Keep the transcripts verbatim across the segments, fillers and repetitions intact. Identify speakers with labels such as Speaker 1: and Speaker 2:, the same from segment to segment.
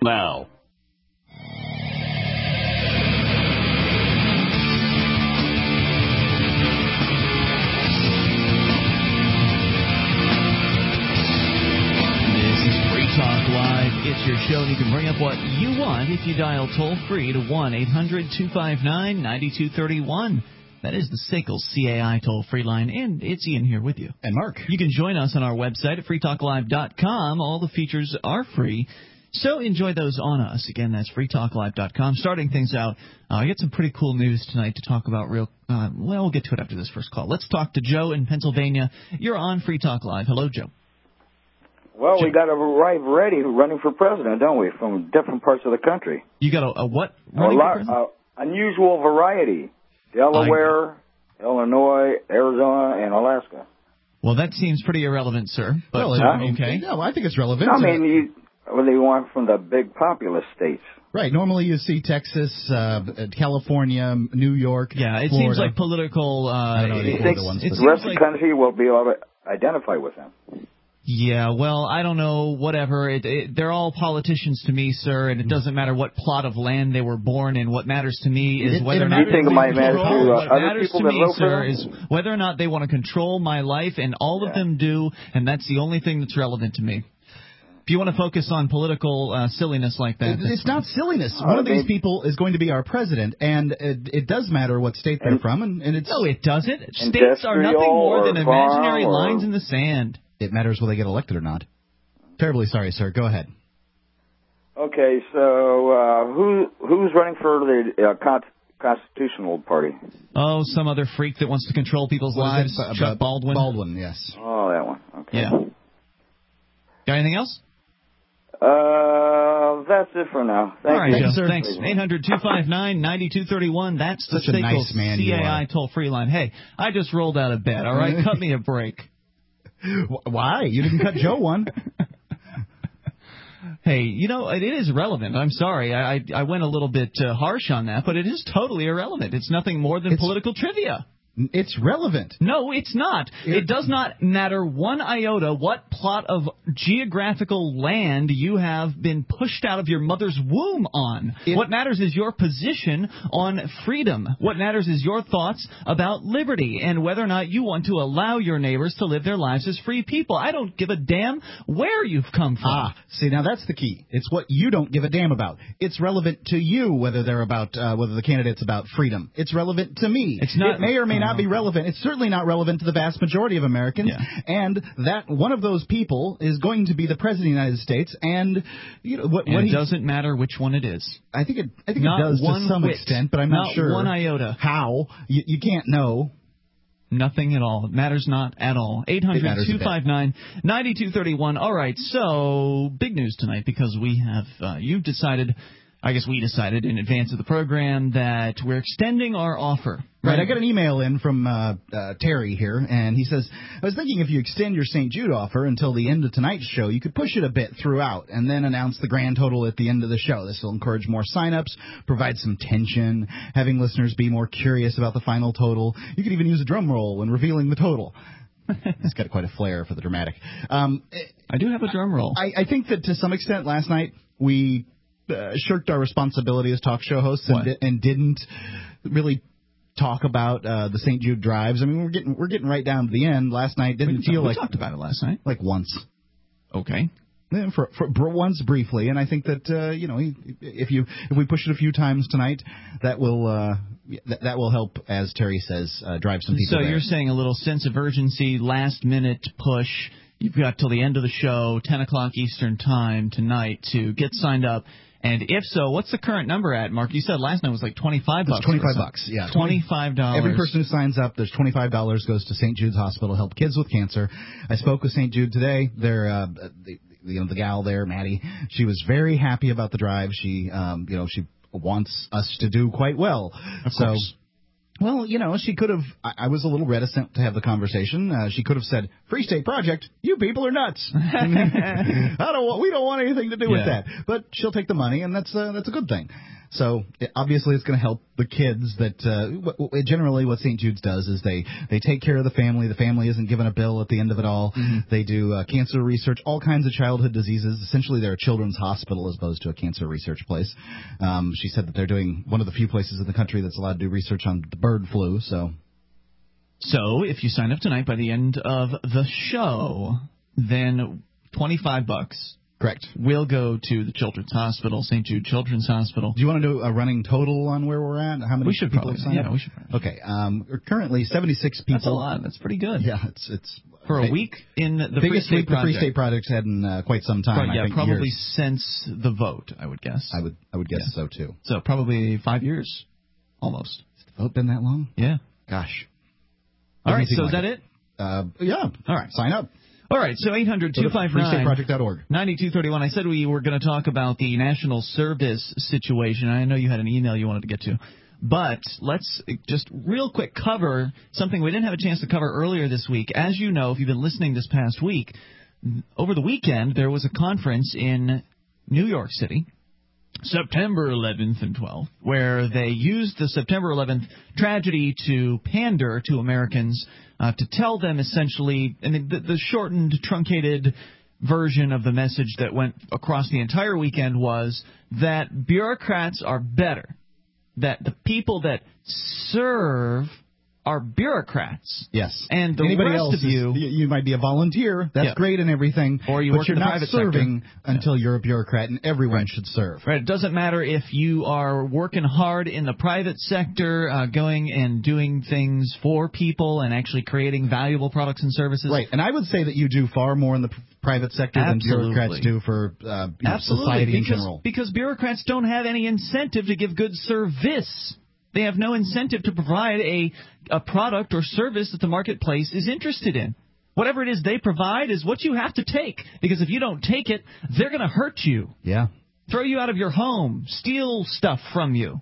Speaker 1: now.
Speaker 2: Talk Live. It's your show, and you can bring up what you want if you dial toll-free to one eight hundred two five nine nine two three one. That is the S A C L C A I toll-free line, and it's Ian here with you.
Speaker 3: And Mark.
Speaker 2: You can join us on our website at free talk live dot com. All the features are free, so enjoy those on us. Again, that's free talk live dot com. Starting things out, uh, I got some pretty cool news tonight to talk about real uh, well, we'll get to it after this first call. Let's talk to Joe in Pennsylvania. You're on Free Talk Live. Hello, Joe.
Speaker 4: Well, we got a variety running for president, don't we, from different parts of the country?
Speaker 2: You got a, a what?
Speaker 4: A lot, uh, unusual variety. Delaware, I... Illinois, Arizona, and Alaska.
Speaker 2: Well, that seems pretty irrelevant, sir. But
Speaker 3: well,
Speaker 2: uh, okay.
Speaker 3: No, I think it's relevant.
Speaker 4: I mean, you, well, they want from the big populous states.
Speaker 3: Right. Normally you see Texas, uh, California, New York,
Speaker 2: Yeah, it
Speaker 3: Florida.
Speaker 2: seems like political... Uh,
Speaker 3: I don't know any
Speaker 4: He
Speaker 3: Florida
Speaker 4: thinks
Speaker 3: ones,
Speaker 4: the
Speaker 3: but-
Speaker 4: rest
Speaker 2: like...
Speaker 4: of the country will be able to identify with them.
Speaker 2: Yeah, well, I don't know, whatever. It, it, they're all politicians to me, sir, and it doesn't matter what plot of land they were born in. What matters to me is
Speaker 3: it,
Speaker 2: whether
Speaker 3: it
Speaker 2: or not...
Speaker 4: You think it might matter to uh,
Speaker 2: what
Speaker 4: other
Speaker 2: matters
Speaker 4: people
Speaker 2: to
Speaker 4: that
Speaker 2: me,
Speaker 4: vote for
Speaker 2: sir,
Speaker 4: them?
Speaker 2: is whether or not they want to control my life, and all of
Speaker 4: Yeah.
Speaker 2: them do, and that's the only thing that's relevant to me. If you want to focus on political uh, silliness like that...
Speaker 3: It, it's not silliness.
Speaker 4: Oh,
Speaker 3: One of
Speaker 4: they-
Speaker 3: these people is going to be our president, and it, it does matter what state they're
Speaker 4: And-
Speaker 3: from, and, and it's...
Speaker 2: No, it doesn't. States are nothing more than
Speaker 4: Industrial or
Speaker 2: imaginary
Speaker 4: farm or-
Speaker 2: lines in the sand.
Speaker 3: It matters whether they get elected or not. Terribly sorry, sir. Go ahead.
Speaker 4: Okay, so uh, who who's running for the uh, con- Constitutional Party?
Speaker 2: Oh, some other freak that wants to control people's
Speaker 3: What is
Speaker 2: lives.
Speaker 3: it?
Speaker 2: Chuck
Speaker 3: Uh,
Speaker 2: Baldwin.
Speaker 3: Baldwin, yes.
Speaker 4: Oh, that one. Okay.
Speaker 2: Yeah. Got anything else?
Speaker 4: Uh, that's it for now. Thank
Speaker 2: All right,
Speaker 4: you.
Speaker 2: Joe.
Speaker 3: sir.
Speaker 2: Thanks. eight hundred two five nine nine two three one. That's the
Speaker 3: Such a nice man
Speaker 2: C
Speaker 3: you
Speaker 2: A I
Speaker 3: are.
Speaker 2: toll-free line. Hey, I just rolled out of bed, all right? Cut me a break.
Speaker 3: Wh- Why? You didn't cut Joe one.
Speaker 2: Hey, you know, it is relevant. I'm sorry. I I, I went a little bit uh, harsh on that, but it is totally irrelevant. It's nothing more than
Speaker 3: It's-
Speaker 2: political trivia.
Speaker 3: It's relevant.
Speaker 2: No, it's not.
Speaker 3: It-
Speaker 2: It does not matter one iota what plot of geographical land you have been pushed out of your mother's womb on.
Speaker 3: It-
Speaker 2: What matters is your position on freedom. What matters is your thoughts about liberty and whether or not you want to allow your neighbors to live their lives as free people. I don't give a damn where you've come from.
Speaker 3: Ah, see, now that's the key. It's what you don't give a damn about. It's relevant to you whether they're about uh, whether the candidate's about freedom. It's relevant to me.
Speaker 2: It's not-
Speaker 3: It may or may not
Speaker 2: Oh,
Speaker 3: be
Speaker 2: okay.
Speaker 3: relevant. It's certainly not relevant to the vast majority of Americans.
Speaker 2: Yeah.
Speaker 3: And that one of those people is going to be the president of the United States. And you know what?
Speaker 2: And
Speaker 3: what
Speaker 2: it
Speaker 3: he,
Speaker 2: doesn't matter which one it is.
Speaker 3: I think it. I think
Speaker 2: Not
Speaker 3: it does
Speaker 2: one
Speaker 3: to some
Speaker 2: whit.
Speaker 3: extent, but I'm not,
Speaker 2: Not
Speaker 3: sure
Speaker 2: one iota.
Speaker 3: how. You, you can't know.
Speaker 2: Nothing at all. It matters not at all. eight hundred two five nine nine two three one. All right, so big news tonight because we have, uh, you've decided, I guess we decided in advance of the program that we're extending our offer.
Speaker 3: Right, I got an email in from uh, uh, Terry here, and he says, I was thinking if you extend your Saint Jude offer until the end of tonight's show, you could push it a bit throughout and then announce the grand total at the end of the show. This will encourage more sign-ups, provide some tension, having listeners be more curious about the final total. You could even use a drum roll when revealing the total. He's got quite a flair for the dramatic. Um,
Speaker 2: I do have a drum roll.
Speaker 3: I, I think that to some extent last night we uh, shirked our responsibility as talk show hosts and, di- and didn't really talk about uh, the Saint Jude drives. I mean, we're getting we're getting right down to the end. Last night didn't
Speaker 2: we,
Speaker 3: feel
Speaker 2: we
Speaker 3: like
Speaker 2: talked about it last night.
Speaker 3: like once.
Speaker 2: Okay.
Speaker 3: Yeah, for, for for once briefly, and I think that uh, you know if you if we push it a few times tonight, that will uh, that, that will help, as Terry says, uh, drive some people.
Speaker 2: So
Speaker 3: there.
Speaker 2: you're saying a little sense of urgency, last minute push. You've got till the end of the show, ten o'clock Eastern time tonight to get signed up. And if so, what's the current number at, Mark? You said last night was like twenty-five bucks.
Speaker 3: It's twenty-five bucks, yeah.
Speaker 2: twenty-five dollars.
Speaker 3: Every person who signs up, there's twenty-five dollars goes to Saint Jude's Hospital to help kids with cancer. I spoke with Saint Jude today. They're, uh, the, you know, the gal there, Maddie, she was very happy about the drive. She, um, you know, she wants us to do quite well.
Speaker 2: Of
Speaker 3: so,
Speaker 2: course.
Speaker 3: Well, you know, she could have, I, I was a little reticent to have the conversation. Uh, she could have said, Free State Project, you people are nuts. I don't want, we don't want anything to do with
Speaker 2: Yeah.
Speaker 3: that. But she'll take the money, and that's, uh, that's a good thing. So it, obviously it's going to help the kids that uh, w- w- generally what Saint Jude's does is they, they take care of the family. The family isn't given a bill at the end of it all. Mm-hmm. They do uh, cancer research, all kinds of childhood diseases. Essentially, they're a children's hospital as opposed to a cancer research place. Um, she said that they're doing one of the few places in the country that's allowed to do research on the bird flu. So,
Speaker 2: so if you sign up tonight, by the end of the show, then twenty-five bucks.
Speaker 3: Correct.
Speaker 2: We'll go to the Children's Hospital, Saint Jude Children's Hospital.
Speaker 3: Do you want to do a running total on where we're at? How many
Speaker 2: we should
Speaker 3: people
Speaker 2: probably,
Speaker 3: have signed
Speaker 2: yeah,
Speaker 3: up?
Speaker 2: we should probably.
Speaker 3: Okay. Um, currently, seventy-six people.
Speaker 2: That's a lot. That's pretty good.
Speaker 3: Yeah, it's it's
Speaker 2: for a week in the
Speaker 3: biggest
Speaker 2: Free
Speaker 3: week
Speaker 2: State Project.
Speaker 3: the Free State Project's had in uh, quite some time.
Speaker 2: Right, yeah,
Speaker 3: I think
Speaker 2: probably
Speaker 3: years.
Speaker 2: since the vote, I would guess.
Speaker 3: I would I would guess
Speaker 2: yeah.
Speaker 3: so too.
Speaker 2: So probably five years, almost.
Speaker 3: Has the vote been that long?
Speaker 2: Yeah.
Speaker 3: Gosh.
Speaker 2: All right. So
Speaker 3: like
Speaker 2: is that
Speaker 3: it?
Speaker 2: it?
Speaker 3: Uh, yeah.
Speaker 2: All right.
Speaker 3: Sign up.
Speaker 2: All right, so eight hundred two five nine
Speaker 3: free state project dot org.
Speaker 2: ninety-two thirty-one. I said we were going to talk about the national service situation. I know you had an email you wanted to get to. But let's just real quick cover something we didn't have a chance to cover earlier this week. As you know, if you've been listening this past week, over the weekend there was a conference in New York City, September eleventh and twelfth, where they used the September eleventh tragedy to pander to Americans, uh, to tell them essentially, I mean, the, the shortened, truncated version of the message that went across the entire weekend was that bureaucrats are better, that the people that serve are bureaucrats.
Speaker 3: Yes.
Speaker 2: And the
Speaker 3: Anybody
Speaker 2: rest
Speaker 3: else
Speaker 2: of you,
Speaker 3: is, you might be a volunteer. That's
Speaker 2: yeah.
Speaker 3: great and everything.
Speaker 2: Or you
Speaker 3: but
Speaker 2: work
Speaker 3: you're
Speaker 2: in the
Speaker 3: not
Speaker 2: private
Speaker 3: serving
Speaker 2: sector.
Speaker 3: until
Speaker 2: yeah.
Speaker 3: you're a bureaucrat, and everyone
Speaker 2: right.
Speaker 3: should serve.
Speaker 2: Right. It doesn't matter if you are working hard in the private sector, uh, going and doing things for people and actually creating valuable products and services.
Speaker 3: Right. And I would say that you do far more in the private sector
Speaker 2: Absolutely.
Speaker 3: than bureaucrats do for uh, you know,
Speaker 2: Absolutely.
Speaker 3: society
Speaker 2: because,
Speaker 3: in general.
Speaker 2: Because bureaucrats don't have any incentive to give good service. They have no incentive to provide a, a product or service that the marketplace is interested in. Whatever it is they provide is what you have to take, because if you don't take it, they're going to hurt you.
Speaker 3: Yeah.
Speaker 2: Throw you out of your home, steal stuff from you.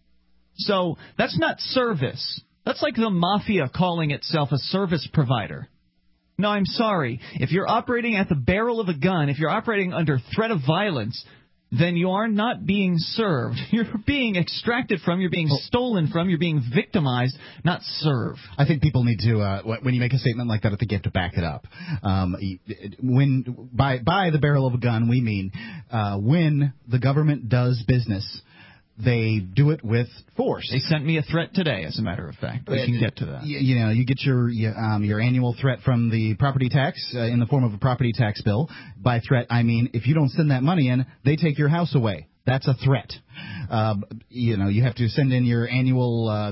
Speaker 2: So that's not service. That's like the mafia calling itself a service provider. No, I'm sorry. If you're operating at the barrel of a gun, if you're operating under threat of violence, then you are not being served. You're being extracted from, you're being stolen from, you're being victimized, not served.
Speaker 3: I think people need to, uh, when you make a statement like that, I think you have to back it up. Um, when by by the barrel of a gun, we mean uh, when the government does business, they do it with force.
Speaker 2: They sent me a threat today, as a matter of fact. We can get to that.
Speaker 3: You, you know, you get your um, your annual threat from the property tax uh, in the form of a property tax bill. By threat, I mean if you don't send that money in, they take your house away. That's a threat. Uh, you know, you have to send in your annual uh,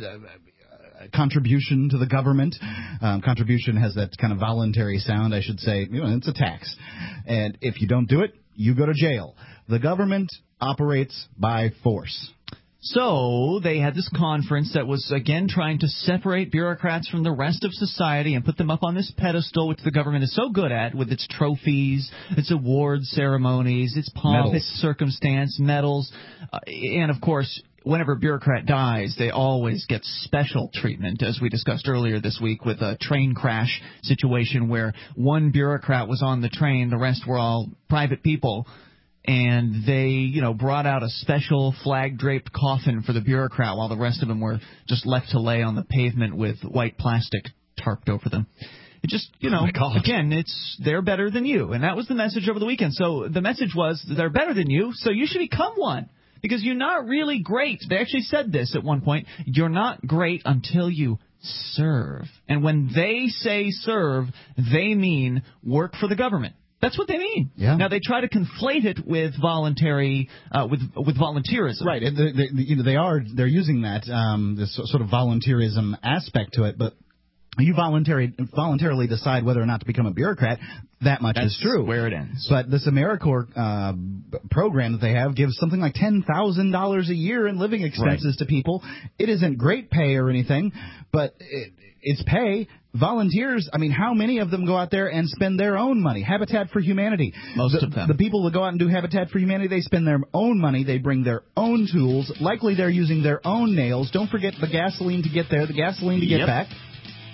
Speaker 3: contribution to the government. Um, contribution has that kind of voluntary sound, I should say. You know, it's a tax. And if you don't do it, you go to jail. The government operates by force.
Speaker 2: So they had this conference that was, again, trying to separate bureaucrats from the rest of society and put them up on this pedestal, which the government is so good at, with its trophies, its award ceremonies, its pomp,
Speaker 3: medals.
Speaker 2: its circumstance, medals. Uh, and, of course, whenever a bureaucrat dies, they always get special treatment, as we discussed earlier this week with a train crash situation where one bureaucrat was on the train, the rest were all private people. And they, you know, brought out a special flag-draped coffin for the bureaucrat while the rest of them were just left to lay on the pavement with white plastic tarped over them. It just, you know,
Speaker 3: oh
Speaker 2: again, it's they're better than you. And that was the message over the weekend. So the message was they're better than you, so you should become one. Because you're not really great. They actually said this at one point. You're not great until you serve. And when they say serve, they mean work for the government. That's what they mean.
Speaker 3: Yeah.
Speaker 2: Now they try to conflate it with voluntary, uh, with with volunteerism.
Speaker 3: Right. They, they, you know, they are they're using that um, this sort of volunteerism aspect to it, but you voluntary, voluntarily decide whether or not to become a bureaucrat. That much
Speaker 2: That's
Speaker 3: is true.
Speaker 2: Where it ends.
Speaker 3: But this AmeriCorps uh, program that they have gives something like ten thousand dollars a year in living expenses
Speaker 2: right.
Speaker 3: to people. It isn't great pay or anything, but it, it's pay. Volunteers, I mean, how many of them go out there and spend their own money? Habitat for Humanity.
Speaker 2: Most
Speaker 3: the,
Speaker 2: of them.
Speaker 3: The people that go out and do Habitat for Humanity, they spend their own money. They bring their own tools. Likely they're using their own nails. Don't forget the gasoline to get there, the gasoline to get
Speaker 2: yep.
Speaker 3: back.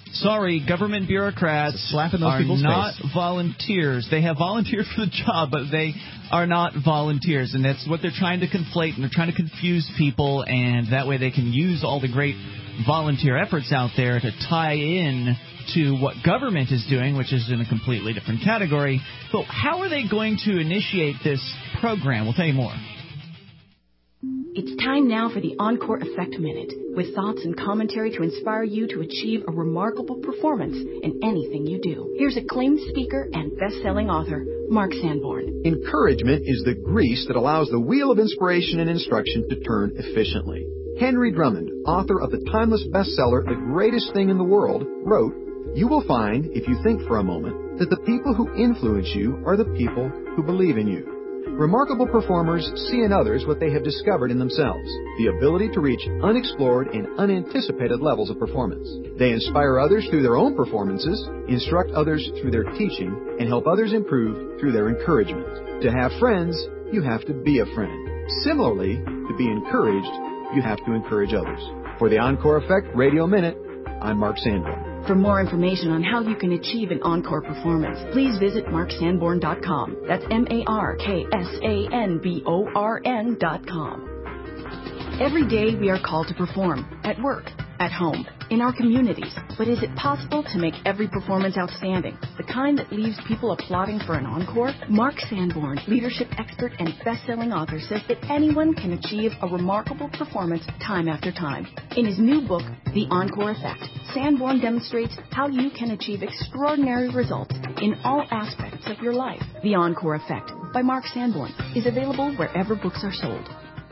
Speaker 2: Sorry, government bureaucrats
Speaker 3: slapping those
Speaker 2: are
Speaker 3: people's
Speaker 2: not
Speaker 3: face.
Speaker 2: volunteers. They have volunteered for the job, but they are not volunteers, and that's what they're trying to conflate, and they're trying to confuse people, and that way they can use all the great volunteer efforts out there to tie in to what government is doing, which is in a completely different category. But how are they going to initiate this program? We'll tell you more.
Speaker 1: It's time now for the Encore Effect Minute, with thoughts and commentary to inspire you to achieve a remarkable performance in anything you do. Here's acclaimed speaker and best-selling author, Mark Sanborn.
Speaker 5: Encouragement is the grease that allows the wheel of inspiration and instruction to turn efficiently. Henry Drummond, author of the timeless bestseller, The Greatest Thing in the World, wrote, "You will find, if you think for a moment, that the people who influence you are the people who believe in you." Remarkable performers see in others what they have discovered in themselves, the ability to reach unexplored and unanticipated levels of performance. They inspire others through their own performances, instruct others through their teaching, and help others improve through their encouragement. To have friends, you have to be a friend. Similarly, to be encouraged, you have to encourage others. For the Encore Effect Radio Minute, I'm Mark Sanborn.
Speaker 1: For more information on how you can achieve an encore performance, please visit mark sanborn dot com. That's M A R K S A N B O R N dot com. Every day we are called to perform, at work, at home, in our communities. But is it possible to make every performance outstanding, the kind that leaves people applauding for an encore? Mark Sanborn, leadership expert and best-selling author, says that anyone can achieve a remarkable performance time after time. In his new book, The Encore Effect, Sanborn demonstrates how you can achieve extraordinary results in all aspects of your life. The Encore Effect by Mark Sanborn is available wherever books are sold.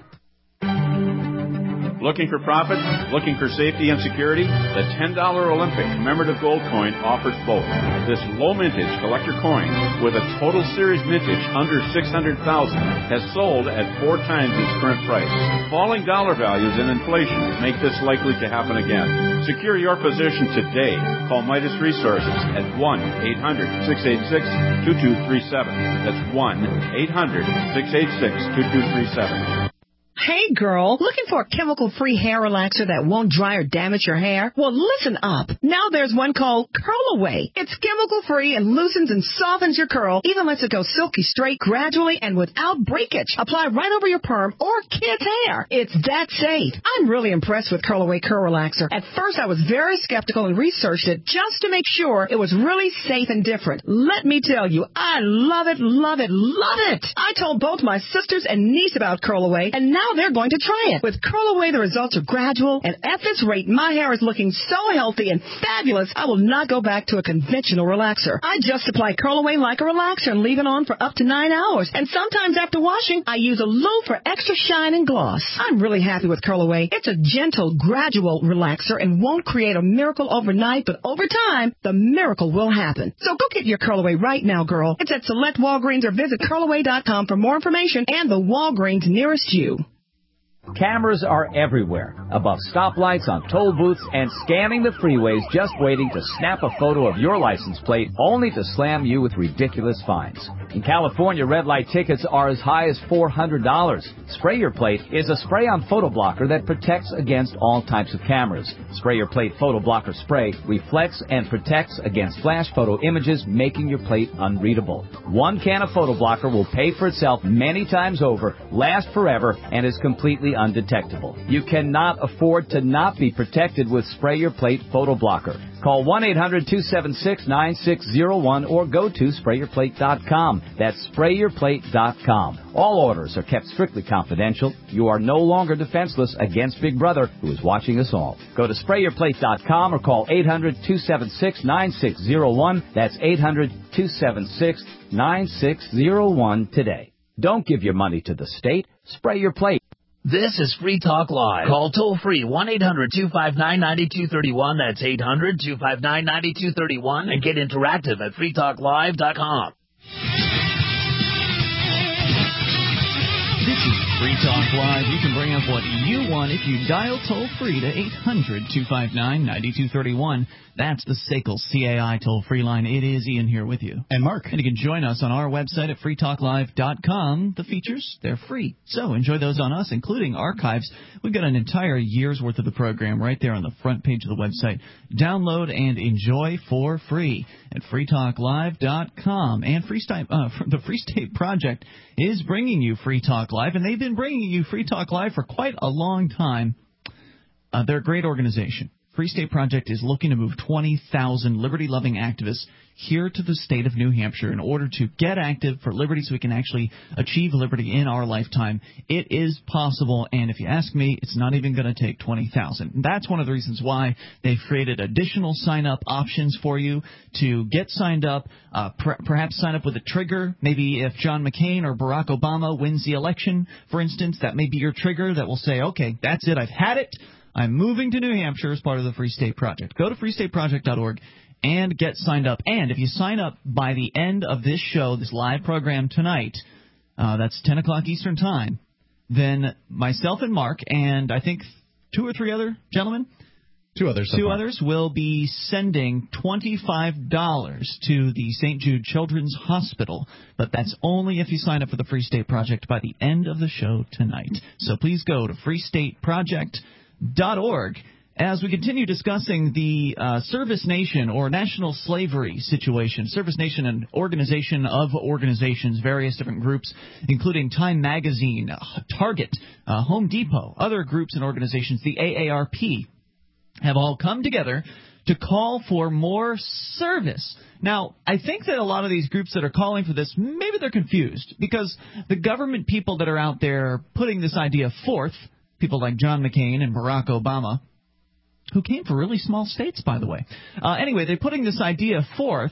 Speaker 6: Looking for profit? Looking for safety and security? The ten dollar Olympic commemorative gold coin offers both. This low mintage collector coin with a total series mintage under six hundred thousand has sold at four times its current price. Falling dollar values and inflation make this likely to happen again. Secure your position today. Call Midas Resources at one eight hundred six eight six two two three seven. That's one eight hundred six eight six two two three seven.
Speaker 7: Hey, girl, looking for a chemical-free hair relaxer that won't dry or damage your hair? Well, listen up. Now there's one called Curl Away. It's chemical-free and loosens and softens your curl, even lets it go silky straight gradually and without breakage. Apply right over your perm or kid's hair. It's that safe. I'm really impressed with Curl Away Curl Relaxer. At first, I was very skeptical and researched it just to make sure it was really safe and different. Let me tell you, I love it, love it, love it. I told both my sisters and niece about Curl Away, and now they're going to try it. With Curl Away, the results are gradual, and at this rate, my hair is looking so healthy and fabulous, I will not go back to a conventional relaxer. I just apply Curl Away like a relaxer and leave it on for up to nine hours. And sometimes after washing, I use a loom for extra shine and gloss. I'm really happy with Curl Away. It's a gentle, gradual relaxer and won't create a miracle overnight, but over time, the miracle will happen. So go get your Curl Away right now, girl. It's at select Walgreens or visit curl away dot com for more information and the Walgreens nearest you.
Speaker 8: Cameras are everywhere, above stoplights, on toll booths, and scanning the freeways just waiting to snap a photo of your license plate only to slam you with ridiculous fines. In California, red light tickets are as high as four hundred dollars. Spray Your Plate is a spray-on photo blocker that protects against all types of cameras. Spray Your Plate photo blocker spray reflects and protects against flash photo images, making your plate unreadable. One can of photo blocker will pay for itself many times over, last forever, and is completely undetectable. You cannot afford to not be protected with Spray Your Plate photo blocker. Call one eight hundred two seven six nine six zero one or go to spray your plate dot com. That's spray your plate dot com. All orders are kept strictly confidential. You are no longer defenseless against Big Brother, who is watching us all. Go to spray your plate dot com or call eight hundred two seven six nine six zero one. That's eight hundred two seven six nine six zero one today. Don't give your money to the state. Spray Your Plate.
Speaker 9: This is Free Talk Live. Call toll-free one eight hundred two five nine nine two three one. That's eight hundred two five nine nine two three one. And get interactive at free talk live dot com.
Speaker 2: This is Free Talk Live. You can bring up what you want if you dial toll-free to eight hundred two five nine nine two three one. That's the S A C L C A I toll-free line. It is Ian here with you.
Speaker 3: And Mark.
Speaker 2: And you can join us on our website at free talk live dot com. The features, they're free. So enjoy those on us, including archives. We've got an entire year's worth of the program right there on the front page of the website. Download and enjoy for free at free talk live dot com. And Free State, uh, the Free State Project is bringing you Free Talk Live, and they've been bringing you Free Talk Live for quite a long time. Uh, they're a great organization. Free State Project is looking to move twenty thousand liberty-loving activists here to the state of New Hampshire in order to get active for liberty so we can actually achieve liberty in our lifetime. It is possible, and if you ask me, it's not even going to take twenty thousand. That's one of the reasons why they've created additional sign-up options for you to get signed up, uh, per- perhaps sign up with a trigger. Maybe if John McCain or Barack Obama wins the election, for instance, that may be your trigger that will say, okay, that's it, I've had it. I'm moving to New Hampshire as part of the Free State Project. Go to free state project dot org and get signed up. And if you sign up by the end of this show, this live program tonight, uh, that's ten o'clock Eastern Time, then myself and Mark and I think two or three other gentlemen,
Speaker 3: two others, so
Speaker 2: two
Speaker 3: far.
Speaker 2: others will be sending twenty-five dollars to the Saint Jude Children's Hospital. But that's only if you sign up for the Free State Project by the end of the show tonight. So please go to free state project dot org as we continue discussing the uh, Service Nation or national slavery situation. Service Nation, an organization of organizations, various different groups, including Time Magazine, Target, uh, Home Depot, other groups and organizations, the A A R P, have all come together to call for more service. Now, I think that a lot of these groups that are calling for this, maybe they're confused because the government people that are out there putting this idea forth, people like John McCain and Barack Obama, who came from really small states, by the way. Uh, anyway, they're putting this idea forth,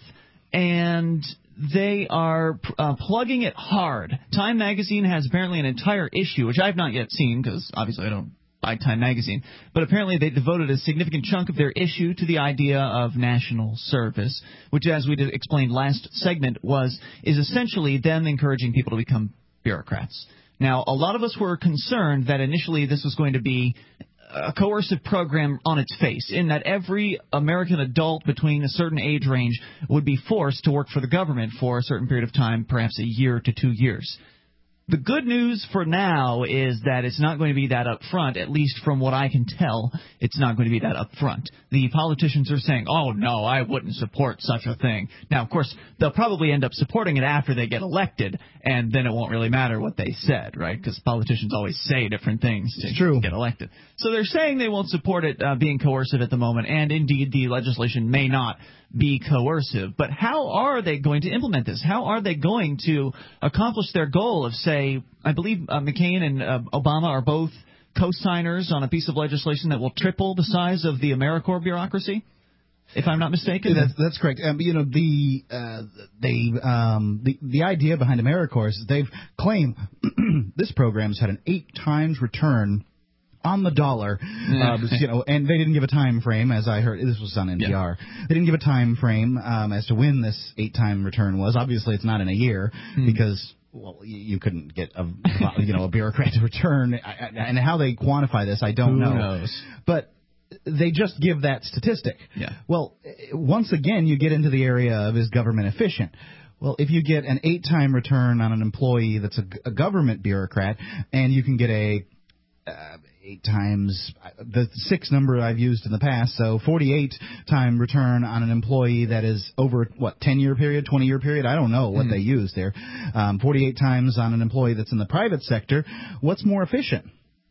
Speaker 2: and they are uh, plugging it hard. Time Magazine has apparently an entire issue, which I've not yet seen because obviously I don't buy Time Magazine. But apparently they devoted a significant chunk of their issue to the idea of national service, which, as we did explained last segment, was is essentially them encouraging people to become bureaucrats. Now, a lot of us were concerned that initially this was going to be a coercive program on its face, in that every American adult between a certain age range would be forced to work for the government for a certain period of time, perhaps a year to two years. The good news for now is that it's not going to be that up front, at least from what I can tell. It's not going to be that up front. The politicians are saying, oh, no, I wouldn't support such a thing. Now, of course, they'll probably end up supporting it after they get elected, and then it won't really matter what they said, right? Because politicians always say different things to
Speaker 3: it's true.
Speaker 2: get elected. So they're saying they won't support it uh, being coercive at the moment, and indeed the legislation may not be coercive. But how are they going to implement this? How are they going to accomplish their goal of, say, I believe uh, McCain and uh, Obama are both co-signers on a piece of legislation that will triple the size of the AmeriCorps bureaucracy, if I'm not mistaken?
Speaker 3: Yeah, that's, that's correct. Um, you know, the uh, they um, the the idea behind AmeriCorps is they've claimed this program's had an eight times return on the dollar, uh, you know, and they didn't give a time frame, as I heard. This was on N P R. Yeah. They didn't give a time frame um, as to when this eight-time return was. Obviously, it's not in a year hmm. because, well, you couldn't get a, you know, a bureaucrat to return. And how they quantify this, I don't
Speaker 2: Who
Speaker 3: know.
Speaker 2: knows?
Speaker 3: But they just give that statistic.
Speaker 2: Yeah.
Speaker 3: Well, once again, you get into the area of is government efficient. Well, if you get an eight-time return on an employee that's a, a government bureaucrat, and you can get a uh, eight times the six number I've used in the past, so forty-eight time return on an employee that is over, what, ten-year period, twenty-year period? I don't know what mm. they use there. Um, forty-eight times on an employee that's in the private sector. What's more efficient?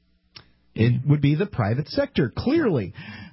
Speaker 3: It would be the private sector, clearly.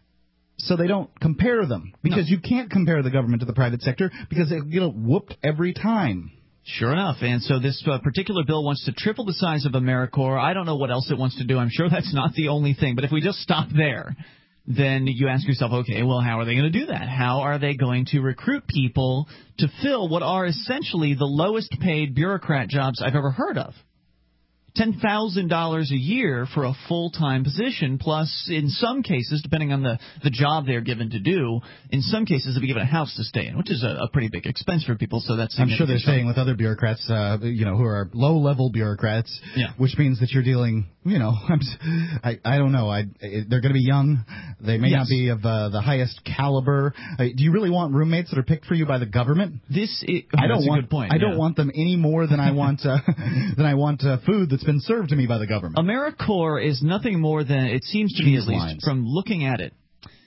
Speaker 3: So they don't compare them, because no. you can't compare the government to the private sector because they get whooped every time.
Speaker 2: Sure enough. And so this uh, particular bill wants to triple the size of AmeriCorps. I don't know what else it wants to do. I'm sure that's not the only thing. But if we just stop there, then you ask yourself, okay, well, how are they going to do that? How are they going to recruit people to fill what are essentially the lowest paid bureaucrat jobs I've ever heard of? ten thousand dollars a year for a full-time position, plus in some cases, depending on the, the job they're given to do, in some cases they'll be given a house to stay in, which is a, a pretty big expense for people. So that's
Speaker 3: I'm sure they're staying with other bureaucrats, uh, you know, who are low-level bureaucrats,
Speaker 2: yeah.
Speaker 3: which means that you're dealing, you know, I'm, I I don't know, I they're going to be young, they may
Speaker 2: yes.
Speaker 3: not be of uh, the highest caliber. Uh, do you really want roommates that are picked for you by the government?
Speaker 2: This is,
Speaker 3: I don't
Speaker 2: that's
Speaker 3: want
Speaker 2: a good point.
Speaker 3: I
Speaker 2: yeah.
Speaker 3: don't want them any more than I want uh, than I want uh, food that's been served to me by the government.
Speaker 2: AmeriCorps is nothing more than, it seems to me at least,
Speaker 3: lines.
Speaker 2: from looking at it,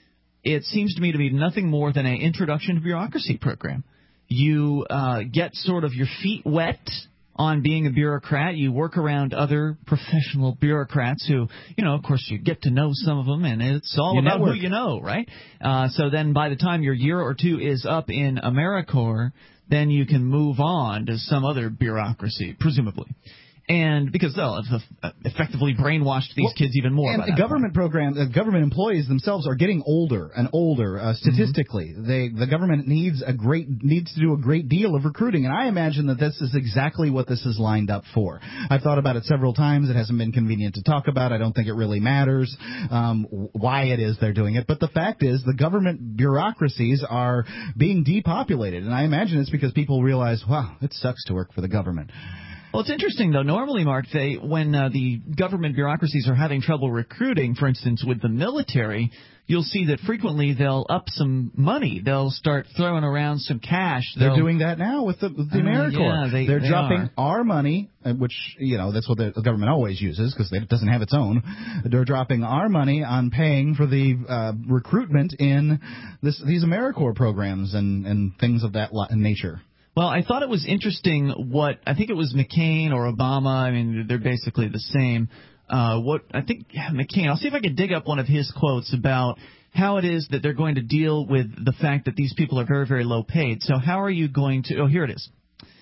Speaker 2: it seems to me to be nothing more than an introduction to bureaucracy program. You uh, get sort of your feet wet on being a bureaucrat. You work around other professional bureaucrats who, you know, of course, you get to know some of them, and it's all
Speaker 3: You
Speaker 2: about
Speaker 3: network.
Speaker 2: who you know, right? Uh, so then by the time your year or two is up in AmeriCorps, then you can move on to some other bureaucracy, presumably. And because they'll have effectively brainwashed these
Speaker 3: well,
Speaker 2: kids even more.
Speaker 3: And
Speaker 2: by that
Speaker 3: government
Speaker 2: point.
Speaker 3: program, uh, government employees themselves are getting older and older uh, statistically. Mm-hmm. They, the government needs a great needs to do a great deal of recruiting, and I imagine that this is exactly what this is lined up for. I've thought about it several times. It hasn't been convenient to talk about. I don't think it really matters um, why it is they're doing it. But the fact is, the government bureaucracies are being depopulated, and I imagine it's because people realize, wow, it sucks to work for the government.
Speaker 2: Well, it's interesting, though. Normally, Mark, they, when uh, the government bureaucracies are having trouble recruiting, for instance, with the military, you'll see that frequently they'll up some money. They'll start throwing around some cash. They'll,
Speaker 3: They're doing that now with the, with the
Speaker 2: uh,
Speaker 3: AmeriCorps.
Speaker 2: Yeah, they,
Speaker 3: They're
Speaker 2: they
Speaker 3: dropping
Speaker 2: are.
Speaker 3: our money, which, you know, that's what the government always uses because it doesn't have its own. They're dropping our money on paying for the uh, recruitment in this, these AmeriCorps programs and, and things of that nature.
Speaker 2: Well, I thought it was interesting what I think it was McCain or Obama. I mean, they're basically the same. Uh, what I think yeah, McCain. I'll see if I can dig up one of his quotes about how it is that they're going to deal with the fact that these people are very, very low paid. So how are you going to? Oh, here it is.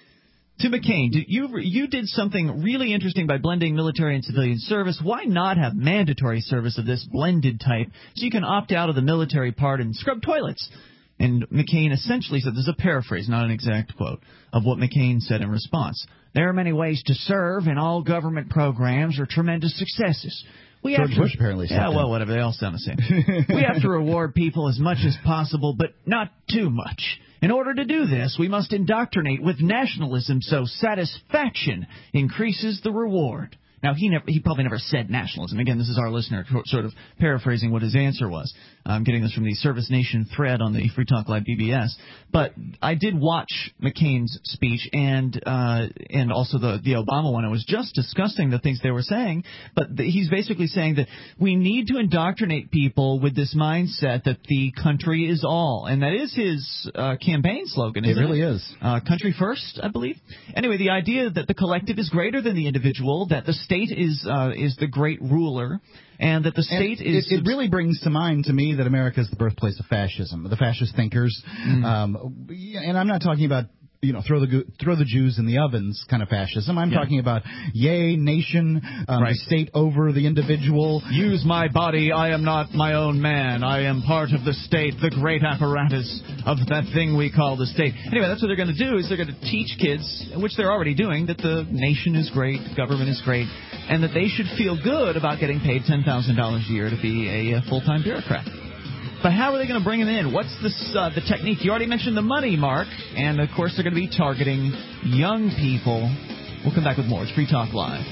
Speaker 2: To McCain, did you you did something really interesting by blending military and civilian service. Why not have mandatory service of this blended type so you can opt out of the military part and scrub toilets? And McCain essentially said, this is a paraphrase, not an exact quote, of what McCain said in response. There are many ways to serve, and all government programs are tremendous successes. We
Speaker 3: George
Speaker 2: have to,
Speaker 3: Bush apparently said
Speaker 2: Yeah,
Speaker 3: that.
Speaker 2: well, whatever. They all sound the same. We have to reward people as much as possible, but not too much. In order to do this, we must indoctrinate with nationalism so satisfaction increases the reward. Now, he never, he probably never said nationalism. Again, this is our listener sort of paraphrasing what his answer was. I'm getting this from the Service Nation thread on the Free Talk Live B B S. But I did watch McCain's speech and uh, and also the, the Obama one. I was just discussing the things they were saying. But the, he's basically saying that we need to indoctrinate people with this mindset that the country is all. And that is his uh, campaign slogan, isn't it?
Speaker 3: It really is.
Speaker 2: Uh, country first, I believe. Anyway, the idea that the collective is greater than the individual, that the state is uh, is the great ruler, and that the state
Speaker 3: and
Speaker 2: is...
Speaker 3: It, it really brings to mind to me that America is the birthplace of fascism, the fascist thinkers. Mm. Um, and I'm not talking about, you know, throw the throw the Jews in the ovens kind of fascism. I'm yeah. talking about yay, nation, um,
Speaker 2: right.
Speaker 3: the state over the individual.
Speaker 2: Use my body, I am not my own man. I am part of the state, the great apparatus of that thing we call the state. Anyway, that's what they're going to do, is they're going to teach kids, which they're already doing, that the nation is great, government is great, and that they should feel good about getting paid ten thousand dollars a year to be a, a full-time bureaucrat. But how are they going to bring them in? What's this, uh, the technique? You already mentioned the money, Mark. And, of course, they're going to be targeting young people. We'll come back with more. It's Free Talk Live.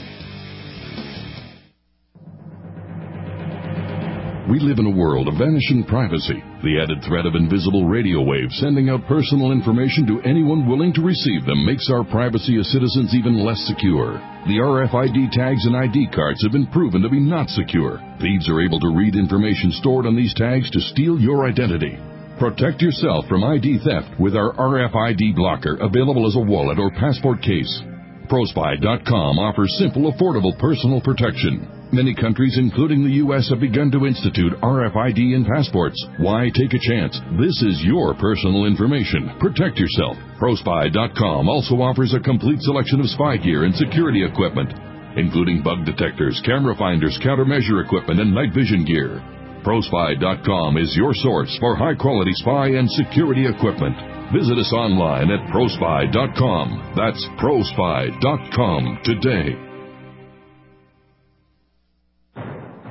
Speaker 10: We live in a world of vanishing privacy, the added threat of invisible radio waves sending out personal information to anyone willing to receive them makes our privacy as citizens even less secure. The R F I D tags and I D cards have been proven to be not secure. Thieves are able to read information stored on these tags to steal your identity. Protect yourself from I D theft with our R F I D blocker, available as a wallet or passport case. ProSpy dot com offers simple, affordable personal protection. Many countries, including the U S, have begun to institute R F I D in passports. Why take a chance? This is your personal information. Protect yourself. ProSpy dot com also offers a complete selection of spy gear and security equipment, including bug detectors, camera finders, countermeasure equipment, and night vision gear. ProSpy dot com is your source for high-quality spy and security equipment. Visit us online at ProSpy dot com. That's ProSpy dot com today.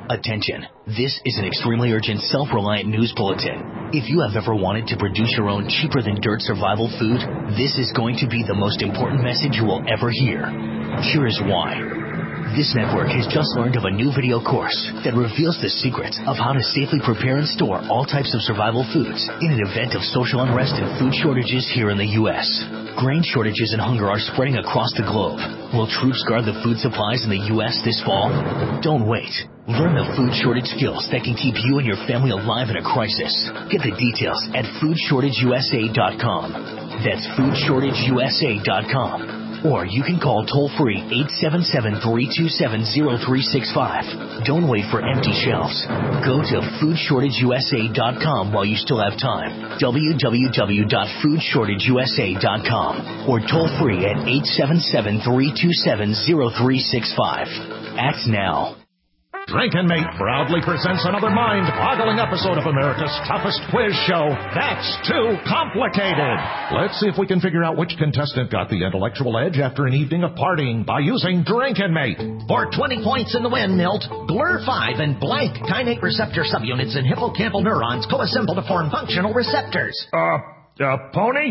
Speaker 11: Attention, this is an extremely urgent, self-reliant news bulletin. If you have ever wanted to produce your own cheaper-than-dirt survival food, this is going to be the most important message you will ever hear. Here is why. This network has just learned of a new video course that reveals the secrets of how to safely prepare and store all types of survival foods in an event of social unrest and food shortages here in the U S Grain shortages and hunger are spreading across the globe. Will troops guard the food supplies in the U S this fall? Don't wait. Learn the food shortage skills that can keep you and your family alive in a crisis. Get the details at food shortage u s a dot com. That's food shortage u s a dot com. Or you can call toll-free eight seven seven, three two seven, zero three six five. Don't wait for empty shelves. Go to food shortage u s a dot com while you still have time. w w w dot food shortage u s a dot com. Or toll-free at eight seven seven, three two seven, zero three six five. Act now.
Speaker 12: Drinkin' Mate proudly presents another mind-boggling episode of America's toughest quiz show, That's Too Complicated. Let's see if we can figure out which contestant got the intellectual edge after an evening of partying by using Drinkin' Mate.
Speaker 13: For twenty points in the win, Milt, G L R five and blank kainate receptor subunits in hippocampal neurons co-assemble to form functional receptors.
Speaker 12: Uh, uh, pony?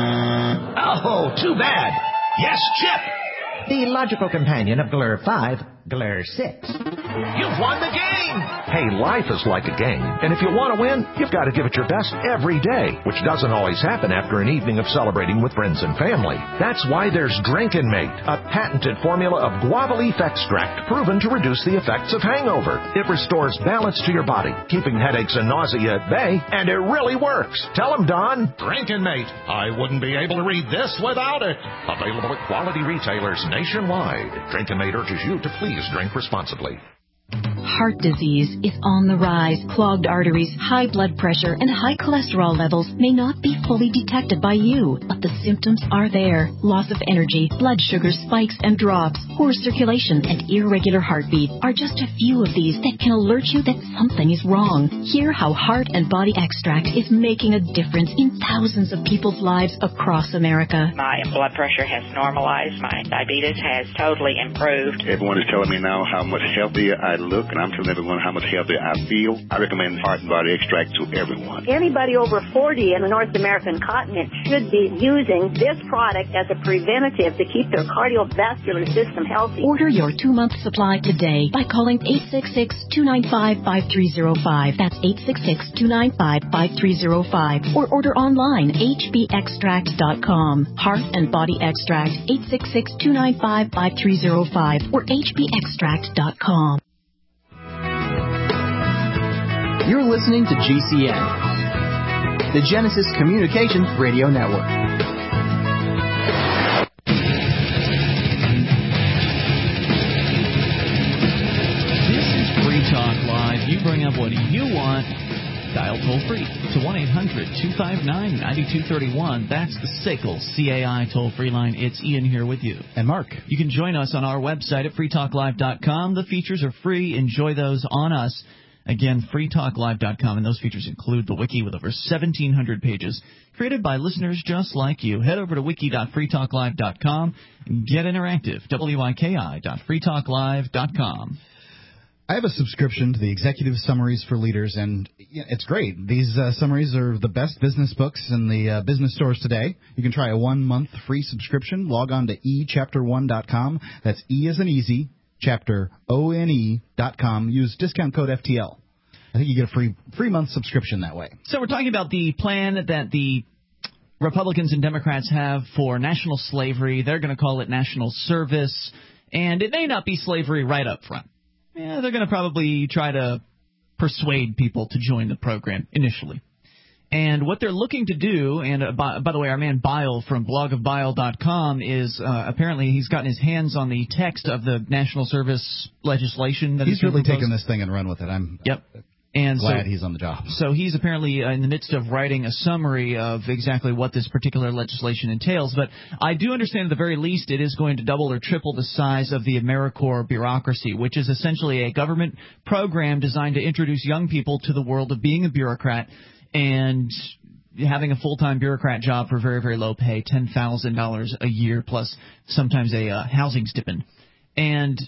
Speaker 13: Oh, too bad. Yes, Chip.
Speaker 14: The logical companion of G L R five, G L R six.
Speaker 13: You've won the game!
Speaker 12: Hey, life is like a game, and if you want to win, you've got to give it your best every day, which doesn't always happen after an evening of celebrating with friends and family. That's why there's Drinkin' Mate, a patented formula of guava leaf extract proven to reduce the effects of hangover. It restores balance to your body, keeping headaches and nausea at bay, and it really works. Tell them, Don, Drinkin' Mate. I wouldn't be able to read this without it. Available at quality retailers nationwide. Drinkin' Mate urges you to please drink responsibly.
Speaker 1: Heart disease is on the rise. Clogged arteries, high blood pressure, and high cholesterol levels may not be fully detected by you, but the symptoms are there. Loss of energy, blood sugar spikes and drops, poor circulation, and irregular heartbeat are just a few of these that can alert you that something is wrong. Hear how Heart and Body Extract is making a difference in thousands of people's lives across America.
Speaker 15: My blood pressure has normalized. My diabetes has totally improved.
Speaker 16: Everyone is telling me now how much healthier I look, and I'm telling everyone how much healthier I feel. I recommend Heart and Body Extract to everyone.
Speaker 17: Anybody over forty in the North American continent should be using this product as a preventative to keep their cardiovascular system healthy.
Speaker 1: Order your two-month supply today by calling eight six six, two nine five, five three zero five. That's eight six six, two nine five, five three zero five. Or order online, h b extract dot com. Heart and Body Extract, eight six six, two nine five, five three zero five or h b extract dot com.
Speaker 18: You're listening to G C N, the Genesis Communications Radio Network.
Speaker 2: This is Free Talk Live. You bring up what you want. Dial toll-free to one eight hundred, two five nine, nine two three one. That's the S A C L C A I toll-free line. It's Ian here with you.
Speaker 3: And Mark.
Speaker 2: You can join us on our website at free talk live dot com. The features are free. Enjoy those on us. Again, free talk live dot com, and those features include the wiki with over seventeen hundred pages created by listeners just like you. Head over to wiki dot free talk live dot com and get interactive. wiki dot free talk live dot com.
Speaker 3: I have a subscription to the Executive Summaries for Leaders, and it's great. These uh, summaries are the best business books in the uh, business stores today. You can try a one-month free subscription. Log on to e chapter one dot com. That's E as in easy. Chapter O N E dot com. Use discount code F T L. I think you get a free free month subscription that way.
Speaker 2: So we're talking about the plan that the Republicans and Democrats have for national slavery. They're going to call it national service, and it may not be slavery right up front. Yeah, they're going to probably try to persuade people to join the program initially. And what they're looking to do, and uh, by, by the way, our man Bile from blog of bile dot com is uh, apparently he's gotten his hands on the text of the national service legislation. That
Speaker 3: he's really taken this thing and run with it. I'm
Speaker 2: yep. And
Speaker 3: glad
Speaker 2: so,
Speaker 3: he's on the job.
Speaker 2: So he's apparently uh, in the midst of writing a summary of exactly what this particular legislation entails. But I do understand at the very least it is going to double or triple the size of the AmeriCorps bureaucracy, which is essentially a government program designed to introduce young people to the world of being a bureaucrat and having a full-time bureaucrat job for very, very low pay, ten thousand dollars a year plus sometimes a uh, housing stipend. And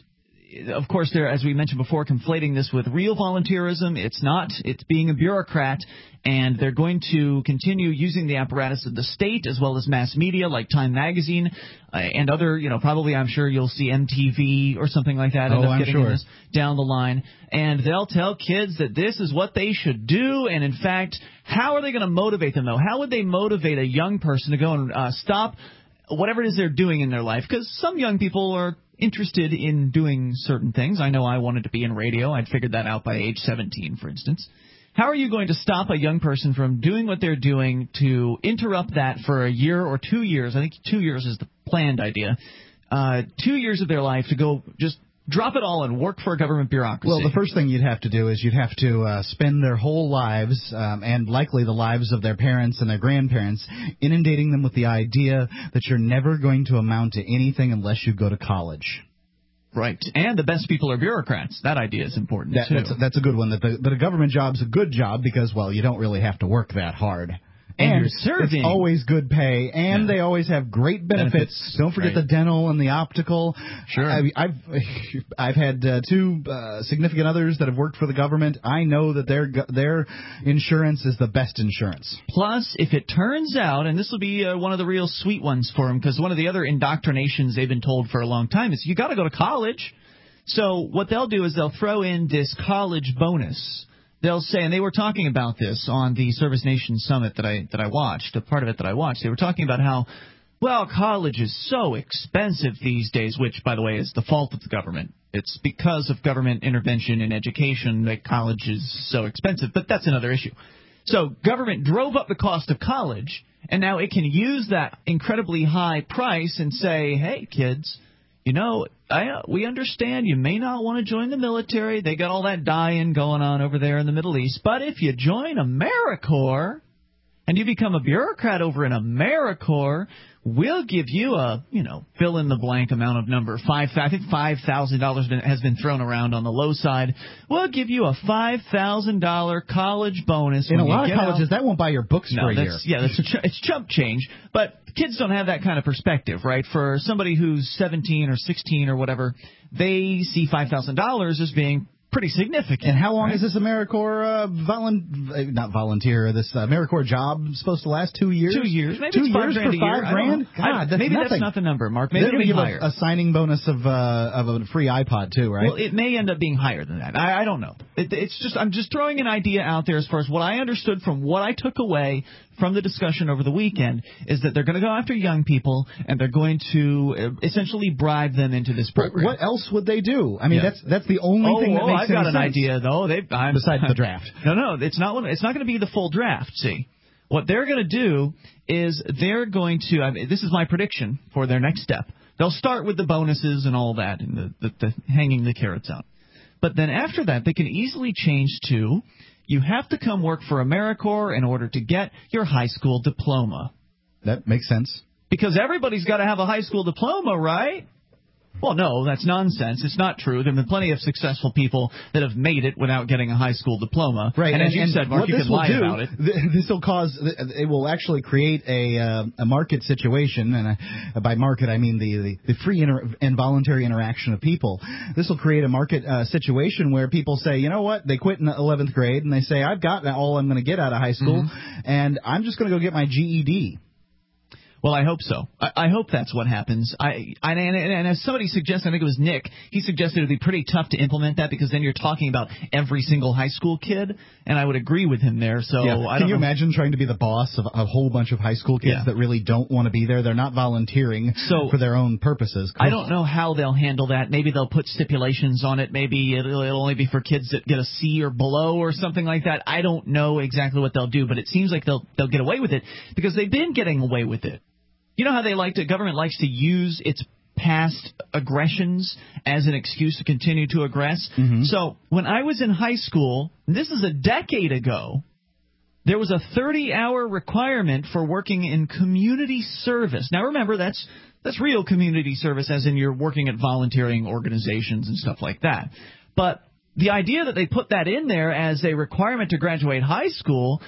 Speaker 2: of course, they're, as we mentioned before, conflating this with real volunteerism. It's not. It's being a bureaucrat, and they're going to continue using the apparatus of the state as well as mass media like Time Magazine uh, and other, you know, probably I'm sure you'll see M T V or something like that.
Speaker 3: Oh,
Speaker 2: end up
Speaker 3: I'm
Speaker 2: getting
Speaker 3: sure.
Speaker 2: in this down the line. And they'll tell kids that this is what they should do. And, in fact, how are they going to motivate them, though? How would they motivate a young person to go and uh, stop whatever it is they're doing in their life? Because some young people are interested in doing certain things. I know I wanted to be in radio. I'd figured that out by age seventeen, for instance. How are you going to stop a young person from doing what they're doing to interrupt that for a year or two years? I think two years is the planned idea. Uh, two years of their life to go just drop it all and work for a government bureaucracy.
Speaker 3: Well, the first thing you'd have to do is you'd have to uh, spend their whole lives, um, and likely the lives of their parents and their grandparents, inundating them with the idea that you're never going to amount to anything unless you go to college.
Speaker 2: Right. And the best people are bureaucrats. That idea is important,
Speaker 3: that,
Speaker 2: too.
Speaker 3: That's, that's a good one. That the, that a government job's a good job because, well, you don't really have to work that hard.
Speaker 2: And,
Speaker 3: and
Speaker 2: you're serving.
Speaker 3: It's always good pay, and yeah. they always have great benefits. benefits. Don't forget right. the dental and the optical.
Speaker 2: Sure.
Speaker 3: I, I've I've had uh, two uh, significant others that have worked for the government. I know that their their insurance is the best insurance.
Speaker 2: Plus, if it turns out, and this will be uh, one of the real sweet ones for them, because one of the other indoctrinations they've been told for a long time is you got to go to college. So what they'll do is they'll throw in this college bonus. They'll say, and they were talking about this on the Service Nation Summit that I that I watched, a part of it that I watched. They were talking about how, well, college is so expensive these days, which, by the way, is the fault of the government. It's because of government intervention in education that college is so expensive, but that's another issue. So government drove up the cost of college, and now it can use that incredibly high price and say, hey, kids, you know, I, uh, we understand you may not want to join the military. They got all that dying going on over there in the Middle East. But if you join AmeriCorps and you become a bureaucrat over in AmeriCorps, we'll give you a, you know, fill-in-the-blank amount of number. Five, I think five thousand dollars has been thrown around on the low side. We'll give you a five thousand dollars college bonus.
Speaker 3: In
Speaker 2: when
Speaker 3: a lot
Speaker 2: you
Speaker 3: of
Speaker 2: get
Speaker 3: colleges,
Speaker 2: out.
Speaker 3: That won't buy your books
Speaker 2: no,
Speaker 3: for a
Speaker 2: that's,
Speaker 3: year.
Speaker 2: Yeah, that's ch- it's chump change. But kids don't have that kind of perspective, right? For somebody who's seventeen or sixteen or whatever, they see five thousand dollars as being pretty significant.
Speaker 3: And how long
Speaker 2: right?
Speaker 3: is this AmeriCorps uh, volun- not volunteer, this uh, AmeriCorps job supposed to last? Two years?
Speaker 2: Two years. Maybe
Speaker 3: two
Speaker 2: it's five
Speaker 3: years
Speaker 2: grand
Speaker 3: for
Speaker 2: a
Speaker 3: five
Speaker 2: year.
Speaker 3: grand? God,
Speaker 2: I,
Speaker 3: that's
Speaker 2: maybe
Speaker 3: nothing.
Speaker 2: that's not the number, Mark. Maybe
Speaker 3: They're
Speaker 2: it'll
Speaker 3: going
Speaker 2: be
Speaker 3: to give
Speaker 2: higher.
Speaker 3: A, a signing bonus of uh, of a free iPod, too, right?
Speaker 2: Well, it may end up being higher than that. I, I don't know. It, it's just I'm just throwing an idea out there as far as what I understood from what I took away from the discussion over the weekend is that they're going to go after young people and they're going to essentially bribe them into this program.
Speaker 3: What else would they do? I mean,
Speaker 2: yeah.
Speaker 3: that's that's the only
Speaker 2: oh,
Speaker 3: thing that
Speaker 2: oh,
Speaker 3: makes
Speaker 2: I've
Speaker 3: any
Speaker 2: got
Speaker 3: sense.
Speaker 2: an idea, though. They've, I'm,
Speaker 3: Besides the draft.
Speaker 2: No, no, it's not. It's not going to be the full draft. See, what they're going to do is they're going to. I mean, this is my prediction for their next step. They'll start with the bonuses and all that, and the, the, the hanging the carrots out. But then after that, they can easily change to. You have to come work for AmeriCorps in order to get your high school diploma.
Speaker 3: That makes sense.
Speaker 2: Because everybody's got to have a high school diploma, right? Well, no, that's nonsense. It's not true. There have been plenty of successful people that have made it without getting a high school diploma.
Speaker 3: Right.
Speaker 2: And,
Speaker 3: and
Speaker 2: as you
Speaker 3: and
Speaker 2: said, Mark, you can lie
Speaker 3: do,
Speaker 2: about it.
Speaker 3: This will cause, it will actually create a uh, a market situation, and uh, by market I mean the, the, the free inter- and voluntary interaction of people. This will create a market uh, situation where people say, you know what, they quit in eleventh grade, and they say, I've got all I'm going to get out of high school, mm-hmm. and I'm just going to go get my G E D.
Speaker 2: Well, I hope so. I, I hope that's what happens. I, I and, and as somebody suggested, I think it was Nick, he suggested it would be pretty tough to implement that because then you're talking about every single high school kid, and I would agree with him there. So
Speaker 3: yeah.
Speaker 2: I
Speaker 3: Can
Speaker 2: don't
Speaker 3: you
Speaker 2: know.
Speaker 3: imagine trying to be the boss of a whole bunch of high school kids
Speaker 2: yeah.
Speaker 3: that really don't want to be there? They're not volunteering
Speaker 2: so,
Speaker 3: for their own purposes.
Speaker 2: I don't know how they'll handle that. Maybe they'll put stipulations on it. Maybe it'll, it'll only be for kids that get a C or below or something like that. I don't know exactly what they'll do, but it seems like they'll they'll get away with it because they've been getting away with it. You know how they like to, government likes to use its past aggressions as an excuse to continue to aggress.
Speaker 3: Mm-hmm.
Speaker 2: So when I was in high school, this is a decade ago, there was a thirty-hour requirement for working in community service. Now remember, that's that's real community service, as in you're working at volunteering organizations and stuff like that. But the idea that they put that in there as a requirement to graduate high school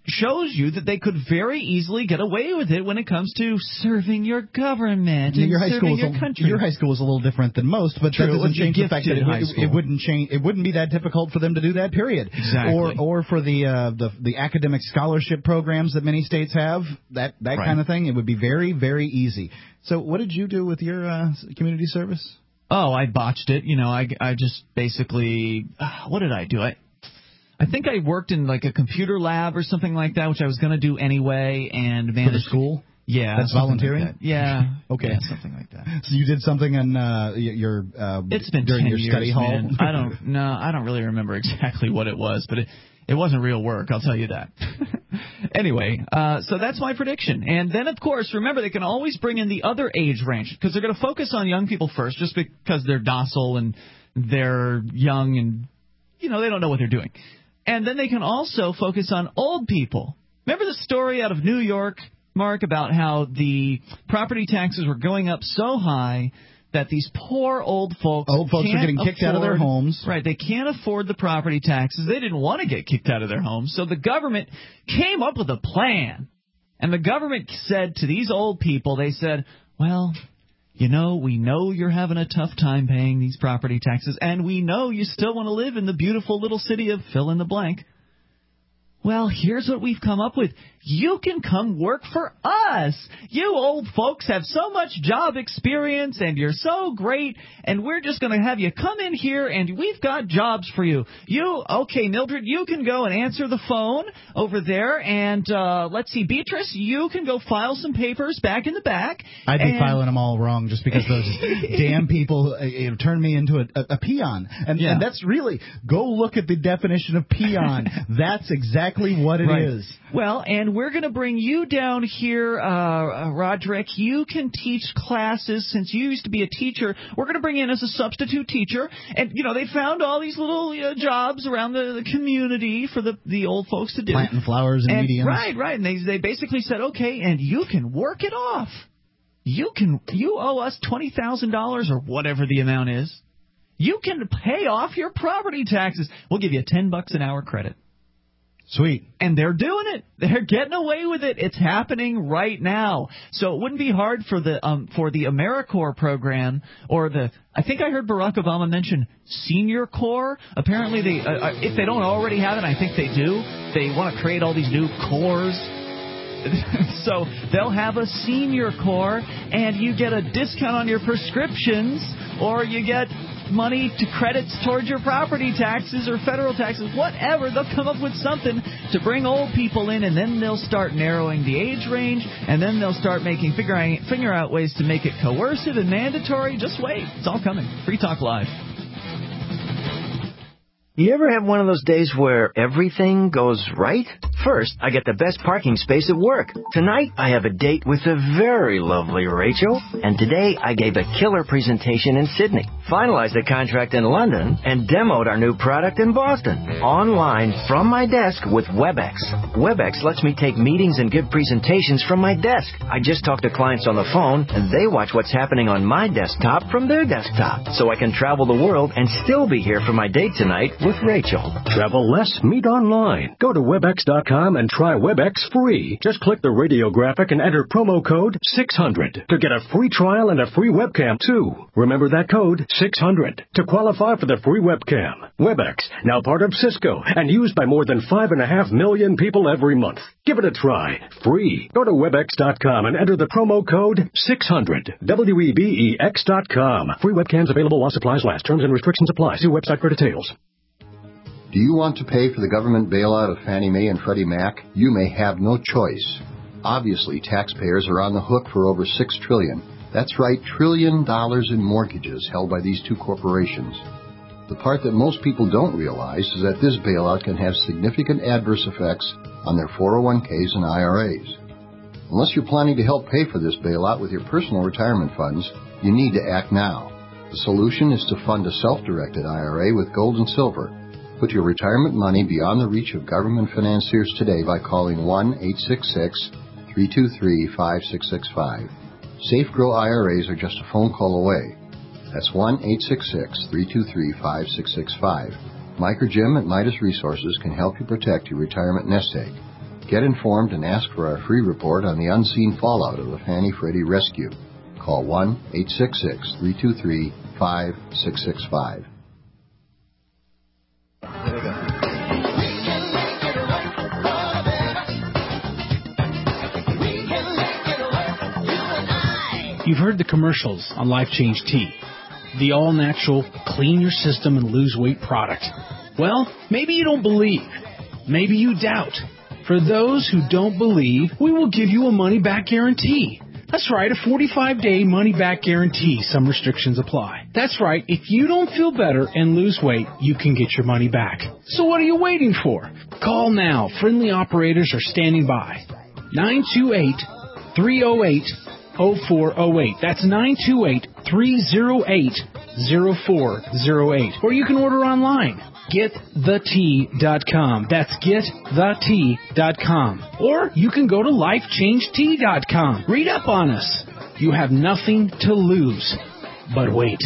Speaker 2: shows you that they could very easily get away with it when it comes to serving your government and
Speaker 3: your high
Speaker 2: serving
Speaker 3: school
Speaker 2: your
Speaker 3: a,
Speaker 2: country.
Speaker 3: Your high school is a little different than most, but
Speaker 2: True,
Speaker 3: that doesn't change the fact that it, it, it wouldn't change. It wouldn't be that difficult for them to do that. Period.
Speaker 2: Exactly.
Speaker 3: Or or for the uh, the the academic scholarship programs that many states have, that that
Speaker 2: Right.
Speaker 3: kind of thing. It would be very very easy. So, what did you do with your uh, community service?
Speaker 2: Oh, I botched it. You know, I I just basically uh, what did I do? I. I think I worked in like a computer lab or something like that, which I was going to do anyway, and managed.
Speaker 3: For the school?
Speaker 2: Yeah,
Speaker 3: that's volunteering.
Speaker 2: Like that. Yeah,
Speaker 3: okay,
Speaker 2: yeah, something like that.
Speaker 3: So you did something in uh, your uh,
Speaker 2: it's been
Speaker 3: during
Speaker 2: ten
Speaker 3: your
Speaker 2: years,
Speaker 3: study hall.
Speaker 2: Man. I don't no, I don't really remember exactly what it was, but it it wasn't real work. I'll tell you that. Anyway, uh, so that's my prediction. And then, of course, remember, they can always bring in the other age range because they're going to focus on young people first, just because they're docile and they're young and you know they don't know what they're doing. And then they can also focus on old people. Remember the story out of New York, Mark, about how the property taxes were going up so high that these poor old folks
Speaker 3: old folks
Speaker 2: can't
Speaker 3: are getting kicked
Speaker 2: afford,
Speaker 3: out of their homes.
Speaker 2: Right, they can't afford the property taxes. They didn't want to get kicked out of their homes, so the government came up with a plan. And the government said to these old people, they said, well, you know, we know you're having a tough time paying these property taxes, and we know you still want to live in the beautiful little city of fill in the blank. Well, here's what we've come up with. You can come work for us. You old folks have so much job experience, and you're so great, and we're just going to have you come in here, and we've got jobs for you. You, okay, Mildred, you can go and answer the phone over there, and uh, let's see, Beatrice, you can go file some papers back in the back.
Speaker 3: I'd be
Speaker 2: and...
Speaker 3: filing them all wrong just because those damn people uh, you know, turned me into a, a, a peon. And,
Speaker 2: yeah.
Speaker 3: and that's really, go look at the definition of peon. That's exactly what it
Speaker 2: right.
Speaker 3: is.
Speaker 2: Well, and we're going to bring you down here, uh, Roderick. You can teach classes since you used to be a teacher. We're going to bring you in as a substitute teacher. And, you know, they found all these little uh, jobs around the, the community for the, the old folks to do.
Speaker 3: Planting flowers and,
Speaker 2: and
Speaker 3: mediums.
Speaker 2: Right, right. And they, they basically said, okay, and you can work it off. You can, you owe us twenty thousand dollars or whatever the amount is. You can pay off your property taxes. We'll give you ten bucks an hour credit.
Speaker 3: Sweet.
Speaker 2: And they're doing it. They're getting away with it. It's happening right now. So it wouldn't be hard for the um for the AmeriCorps program or the I think I heard Barack Obama mention Senior Corps. Apparently they uh, if they don't already have it, I think they do. They want to create all these new corps. So they'll have a Senior Corps, and you get a discount on your prescriptions, or you get money to credits towards your property taxes or federal taxes, whatever. They'll come up with something to bring old people in, and then they'll start narrowing the age range, and then they'll start making figuring figure out ways to make it coercive and mandatory. Just wait. It's all coming. Free Talk Live.
Speaker 19: You ever have one of those days where everything goes right? First, I get the best parking space at work. Tonight, I have a date with the very lovely Rachel. And today, I gave a killer presentation in Sydney, finalized a contract in London, and demoed our new product in Boston. Online, from my desk with WebEx. WebEx lets me take meetings and give presentations from my desk. I just talk to clients on the phone, and they watch what's happening on my desktop from their desktop. So I can travel the world and still be here for my date tonight with Rachel.
Speaker 20: Travel less, meet online. Go to webex dot com and try WebEx free. Just click the radio graphic and enter promo code six hundred to get a free trial and a free webcam, too. Remember that code, six hundred, to qualify for the free webcam. WebEx, now part of Cisco and used by more than five and a half million people every month. Give it a try. Free. Go to webex dot com and enter the promo code six hundred. W E B E X dot com. Free webcams available while supplies last. Terms and restrictions apply. See website for details.
Speaker 21: Do you want to pay for the government bailout of Fannie Mae and Freddie Mac? You may have no choice. Obviously, taxpayers are on the hook for over six trillion dollars. That's right, trillion dollars in mortgages held by these two corporations. The part that most people don't realize is that this bailout can have significant adverse effects on their four oh one k's and I R As. Unless you're planning to help pay for this bailout with your personal retirement funds, you need to act now. The solution is to fund a self-directed I R A with gold and silver. Put your retirement money beyond the reach of government financiers today by calling one eight six six, three two three, five six six five. Safe Grow I R As are just a phone call away. That's one eight six six, three two three, five six six five. Mike or Jim at Midas Resources can help you protect your retirement nest egg. Get informed and ask for our free report on the unseen fallout of the Fannie Freddie rescue. Call one eight six six, three two three, five six six five.
Speaker 4: You've heard the commercials on Life Change Tea, the all-natural, clean your system and lose weight product. Well, maybe you don't believe. Maybe you doubt. For those who don't believe, we will give you a money-back guarantee. That's right, a forty-five day money-back guarantee. Some restrictions apply. That's right, if you don't feel better and lose weight, you can get your money back. So what are you waiting for? Call now. Friendly operators are standing by. nine two eight, three oh eight, oh four oh eight. That's nine two eight, three oh eight, oh four oh eight. Or you can order online. get the tea dot com. That's get the tea dot com. Or you can go to life change tea dot com. Read up on us. You have nothing to lose. But wait.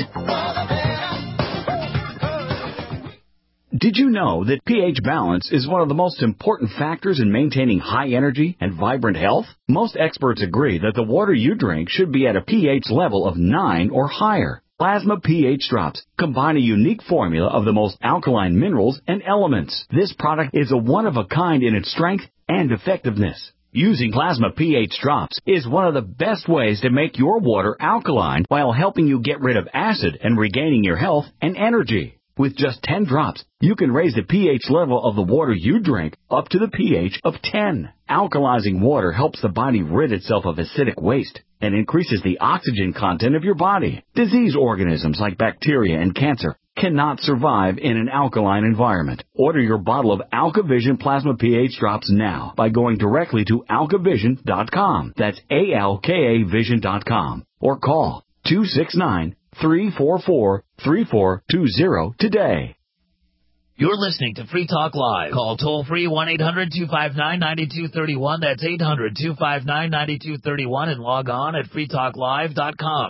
Speaker 8: Did you know that pH balance is one of the most important factors in maintaining high energy and vibrant health? Most experts agree that the water you drink should be at a pH level of nine or higher. Plasma pH Drops combine a unique formula of the most alkaline minerals and elements. This product is a one-of-a-kind in its strength and effectiveness. Using Plasma pH Drops is one of the best ways to make your water alkaline while helping you get rid of acid and regaining your health and energy. With just ten drops, you can raise the pH level of the water you drink up to the pH of ten. Alkalizing water helps the body rid itself of acidic waste and increases the oxygen content of your body. Disease organisms like bacteria and cancer cannot survive in an alkaline environment. Order your bottle of AlkaVision Plasma pH Drops now by going directly to alkavision dot com. That's A L K A vision dot com. Or call two six nine, three four four, three four two zero today.
Speaker 9: You're listening to Free Talk Live. Call toll-free one eight hundred two five nine nine two three one. That's eight hundred two five nine nine two three one and log on at free talk live dot com.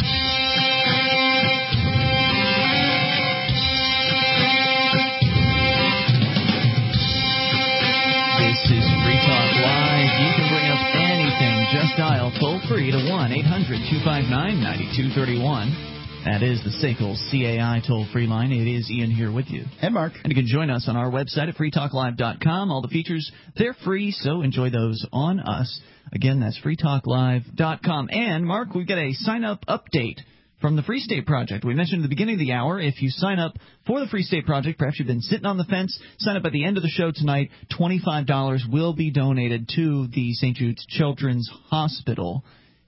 Speaker 2: This is Free Talk Live. You can bring up anything. Just dial toll-free to one eight hundred two five nine nine two three one. That is the S A C L C A I toll-free line. It is Ian here with you.
Speaker 3: And Mark.
Speaker 2: And you can join us on our website at free talk live dot com. All the features, they're free, so enjoy those on us. Again, that's free talk live dot com. And, Mark, we've got a sign-up update from the Free State Project. We mentioned at the beginning of the hour, if you sign up for the Free State Project, perhaps you've been sitting on the fence, sign up at the end of the show tonight. twenty-five dollars will be donated to the Saint Jude's Children's Hospital.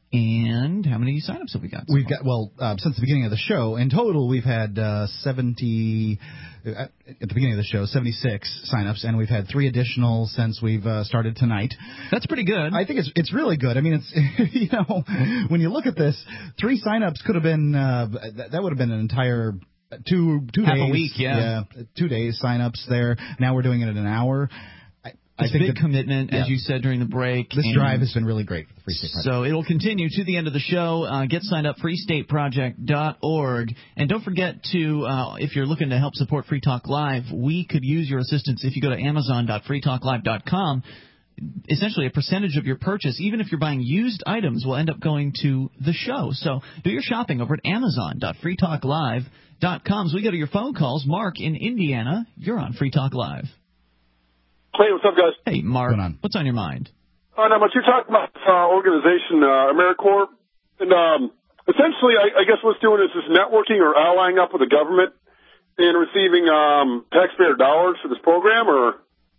Speaker 2: And how many sign-ups have we got? So
Speaker 3: we've
Speaker 2: far?
Speaker 3: got, well, uh, since the beginning of the show, in total we've had uh, seventy, uh, at the beginning of the show, seventy-six sign-ups, and we've had three additional since we've uh, started tonight.
Speaker 2: That's pretty good.
Speaker 3: I think it's it's really good. I mean, it's, you know, when you look at this, three sign-ups could have been, uh, that, that would have been an entire two, two
Speaker 2: Half
Speaker 3: days.
Speaker 2: a week, yeah.
Speaker 3: Yeah, two days sign-ups there. Now we're doing it in an hour.
Speaker 2: It's
Speaker 3: I think
Speaker 2: a big
Speaker 3: that,
Speaker 2: commitment,
Speaker 3: yeah.
Speaker 2: as you said during the break.
Speaker 3: This drive has been really great for the Free State Project.
Speaker 2: So it will continue to the end of the show. Uh, get signed up, free state project dot org. And don't forget to, uh, if you're looking to help support Free Talk Live, we could use your assistance if you go to amazon dot free talk live dot com. Essentially, a percentage of your purchase, even if you're buying used items, will end up going to the show. So do your shopping over at amazon dot free talk live dot com. As we go to your phone calls, Mark in Indiana, you're on Free Talk Live.
Speaker 22: Hey, what's up, guys?
Speaker 2: Hey, Mark. What's on your mind?
Speaker 22: Uh, not much. You're talking about uh, organization uh, AmeriCorps, and um, essentially, I, I guess what's doing is just networking or allying up with the government and receiving um, taxpayer dollars for this program, or?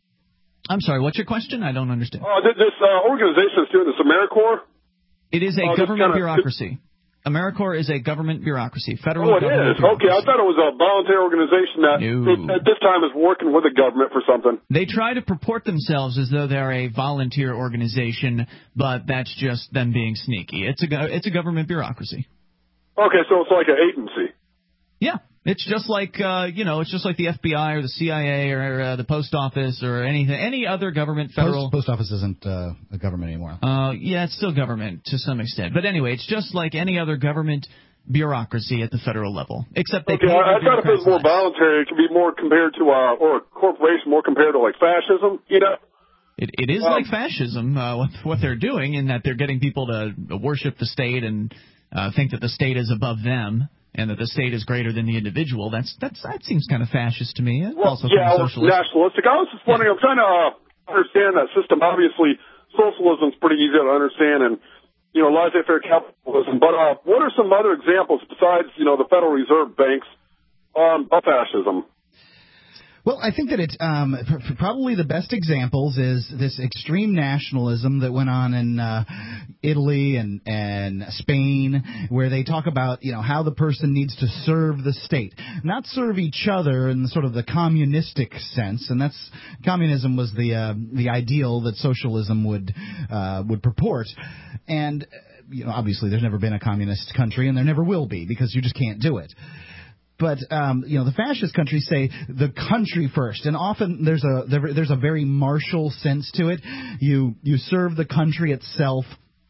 Speaker 2: I'm sorry. What's your question? I don't understand.
Speaker 22: Uh, this this uh, organization that's doing this, AmeriCorps.
Speaker 2: It is a
Speaker 22: uh,
Speaker 2: government
Speaker 22: kinda,
Speaker 2: bureaucracy. AmeriCorps is a government bureaucracy, federal
Speaker 22: oh, it
Speaker 2: government
Speaker 22: is. Okay, I thought it was a voluntary organization that
Speaker 2: No.
Speaker 22: it, at this time is working with the government for something.
Speaker 2: They try to purport themselves as though they're a volunteer organization, but that's just them being sneaky. It's a go- it's a government bureaucracy.
Speaker 22: Okay, so it's like an agency.
Speaker 2: Yeah, it's just like uh, you know, it's just like the F B I or the C I A or uh, the post office or anything, any other government federal.
Speaker 3: Post, post office isn't uh, a government anymore.
Speaker 2: Uh, yeah, it's still government to some extent, but anyway, it's just like any other government bureaucracy at the federal level, except they.
Speaker 22: Okay, I, I thought if it was more voluntary, it could be more compared to uh, or a corporation more compared to like fascism, you know.
Speaker 2: It, it is um, like fascism, uh, what, what they're doing, in that they're getting people to worship the state and uh, think that the state is above them and that the state is greater than the individual. That's that's That seems kind of fascist to me.
Speaker 22: Well,
Speaker 2: also
Speaker 22: yeah,
Speaker 2: kind of
Speaker 22: well, nationalistic. I was just wondering, yeah. I'm trying to uh, understand that system. Obviously, socialism is pretty easy to understand, and, you know, laissez-faire capitalism. But uh, what are some other examples besides, you know, the Federal Reserve banks um, of fascism?
Speaker 3: Well, I think that it's um, pr- probably the best examples is this extreme nationalism that went on in uh, Italy and, and Spain, where they talk about, you know, how the person needs to serve the state, not serve each other in sort of the communistic sense. And that's communism was the uh, the ideal that socialism would uh, would purport. And you know, obviously, there's never been a communist country, and there never will be, because you just can't do it. But um, you know, the fascist countries say the country first, and often there's a there, there's a very martial sense to it. You you serve the country itself,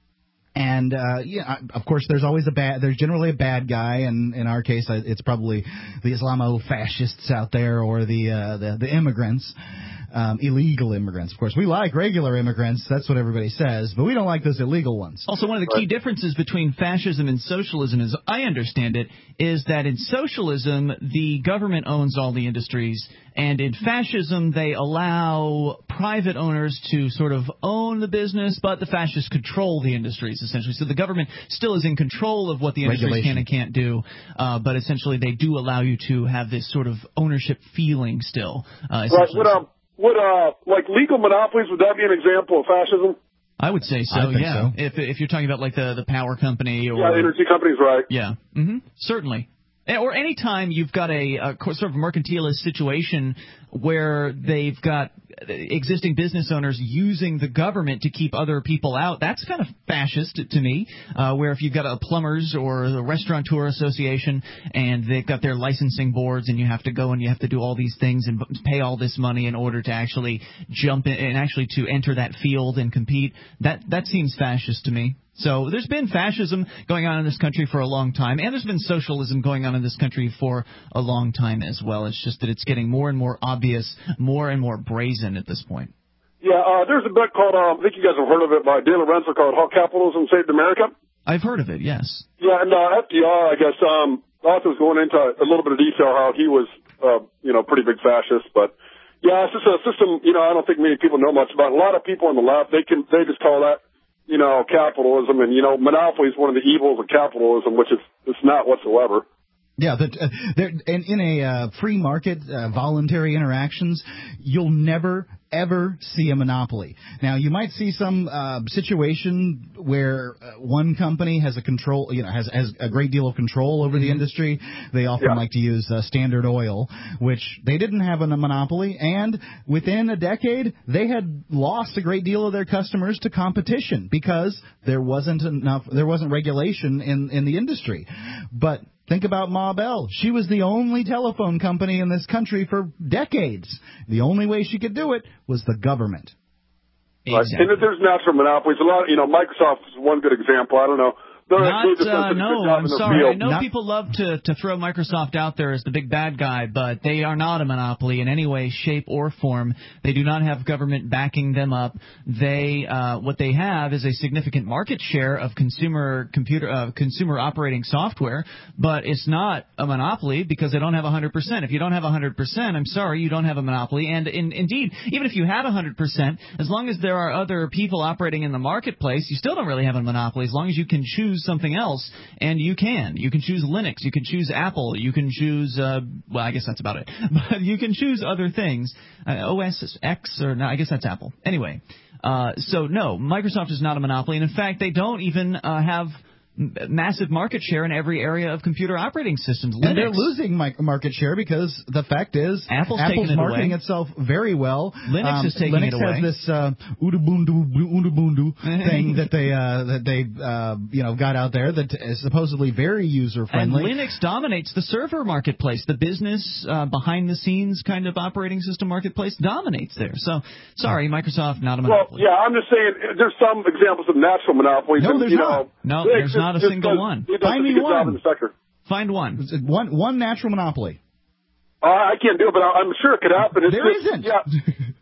Speaker 3: and uh, yeah, of course, there's always a bad. There's generally a bad guy, and in our case, it's probably the Islamo-fascists out there, or the uh, the, the immigrants. Um, illegal immigrants, of course. We like regular immigrants. That's what everybody says. But we don't like those illegal ones.
Speaker 2: Also, one of the key differences between fascism and socialism, as I understand it, is that in socialism, the government owns all the industries. And in fascism, they allow private owners to sort of own the business, but the fascists control the industries, essentially. So the government still is in control of what the industries can and can't do, uh, but essentially they do allow you to have this sort of ownership feeling still. Uh,
Speaker 22: right. Would, um, would uh, like legal monopolies, would that be an example of fascism?
Speaker 2: I would say so, yeah. So. If if you're talking about like the, the power company or...
Speaker 22: Yeah, energy companies, right.
Speaker 2: Yeah, mm-hmm. Certainly. Or any time you've got a, a sort of mercantilist situation where they've got existing business owners using the government to keep other people out, that's kind of fascist to me, uh, where if you've got a plumbers or the restaurateur association and they've got their licensing boards and you have to go and you have to do all these things and pay all this money in order to actually jump in and actually to enter that field and compete, that, that seems fascist to me. So there's been fascism going on in this country for a long time, and there's been socialism going on in this country for a long time as well. It's just that it's getting more and more obvious, more and more brazen at this point.
Speaker 22: Yeah, uh, there's a book called, uh, I think you guys have heard of it, by Dale Renser, called How Capitalism Saved America.
Speaker 2: I've heard of it, yes.
Speaker 22: Yeah, and uh, F D R, I guess, um, also was going into a little bit of detail how he was, uh, you know, pretty big fascist, but yeah, it's just a system, you know, I don't think many people know much about. A lot of people on the left, they can, they just call that, you know, capitalism, and, you know, monopoly is one of the evils of capitalism, which is it's not whatsoever.
Speaker 3: Yeah, that uh, there, in, in a uh, free market, uh, voluntary interactions, you'll never, ever see a monopoly. Now, you might see some uh, situation where uh, one company has a control, you know, has, has a great deal of control over mm-hmm. the industry. They often yeah. like to use uh, Standard Oil, which they didn't have a monopoly, and within a decade, they had lost a great deal of their customers to competition because there wasn't enough, there wasn't regulation in, in the industry. But think about Ma Bell. She was the only telephone company in this country for decades. The only way she could do it was the government.
Speaker 22: Right. Exactly. And there's natural monopolies. A lot, you know, Microsoft is one good example. I don't know.
Speaker 2: Not, uh, no, I'm sorry. I know Not, people love to, to throw Microsoft out there as the big bad guy, but they are not a monopoly in any way, shape, or form. They do not have government backing them up. They, uh, what they have is a significant market share of consumer computer, uh, consumer operating software, but it's not a monopoly because they don't have one hundred percent. If you don't have one hundred percent, I'm sorry, you don't have a monopoly. And in, indeed, even if you had one hundred percent, as long as there are other people operating in the marketplace, you still don't really have a monopoly as long as you can choose something else, and you can. You can choose Linux, you can choose Apple, you can choose, uh, well, I guess that's about it. But you can choose other things. Uh, O S X, or no, I guess that's Apple. Anyway, uh, so no, Microsoft is not a monopoly, and in fact, they don't even uh, have massive market share in every area of computer operating systems. Linux.
Speaker 3: And they're losing market share because the fact is
Speaker 2: Apple's,
Speaker 3: Apple's
Speaker 2: it
Speaker 3: marketing
Speaker 2: away.
Speaker 3: itself very well.
Speaker 2: Linux um, is taking
Speaker 3: Linux
Speaker 2: it away.
Speaker 3: Linux has this uh, Udubundu Udubundu thing that they uh, that they uh, you know got out there that is supposedly very user friendly.
Speaker 2: And Linux dominates the server marketplace. The business uh, behind the scenes kind of operating system marketplace dominates there. So sorry, Microsoft not a monopoly.
Speaker 22: Well, yeah, I'm just saying there's some examples of natural monopolies.
Speaker 3: No,
Speaker 22: and,
Speaker 3: there's
Speaker 22: you
Speaker 3: not.
Speaker 22: Know,
Speaker 2: no, there's not a single one.
Speaker 22: Find me one.
Speaker 2: Find one.
Speaker 3: One one natural monopoly.
Speaker 22: Uh, I can't do it, but I'm sure it could happen. It's
Speaker 3: there
Speaker 22: just,
Speaker 3: isn't.
Speaker 22: Yeah.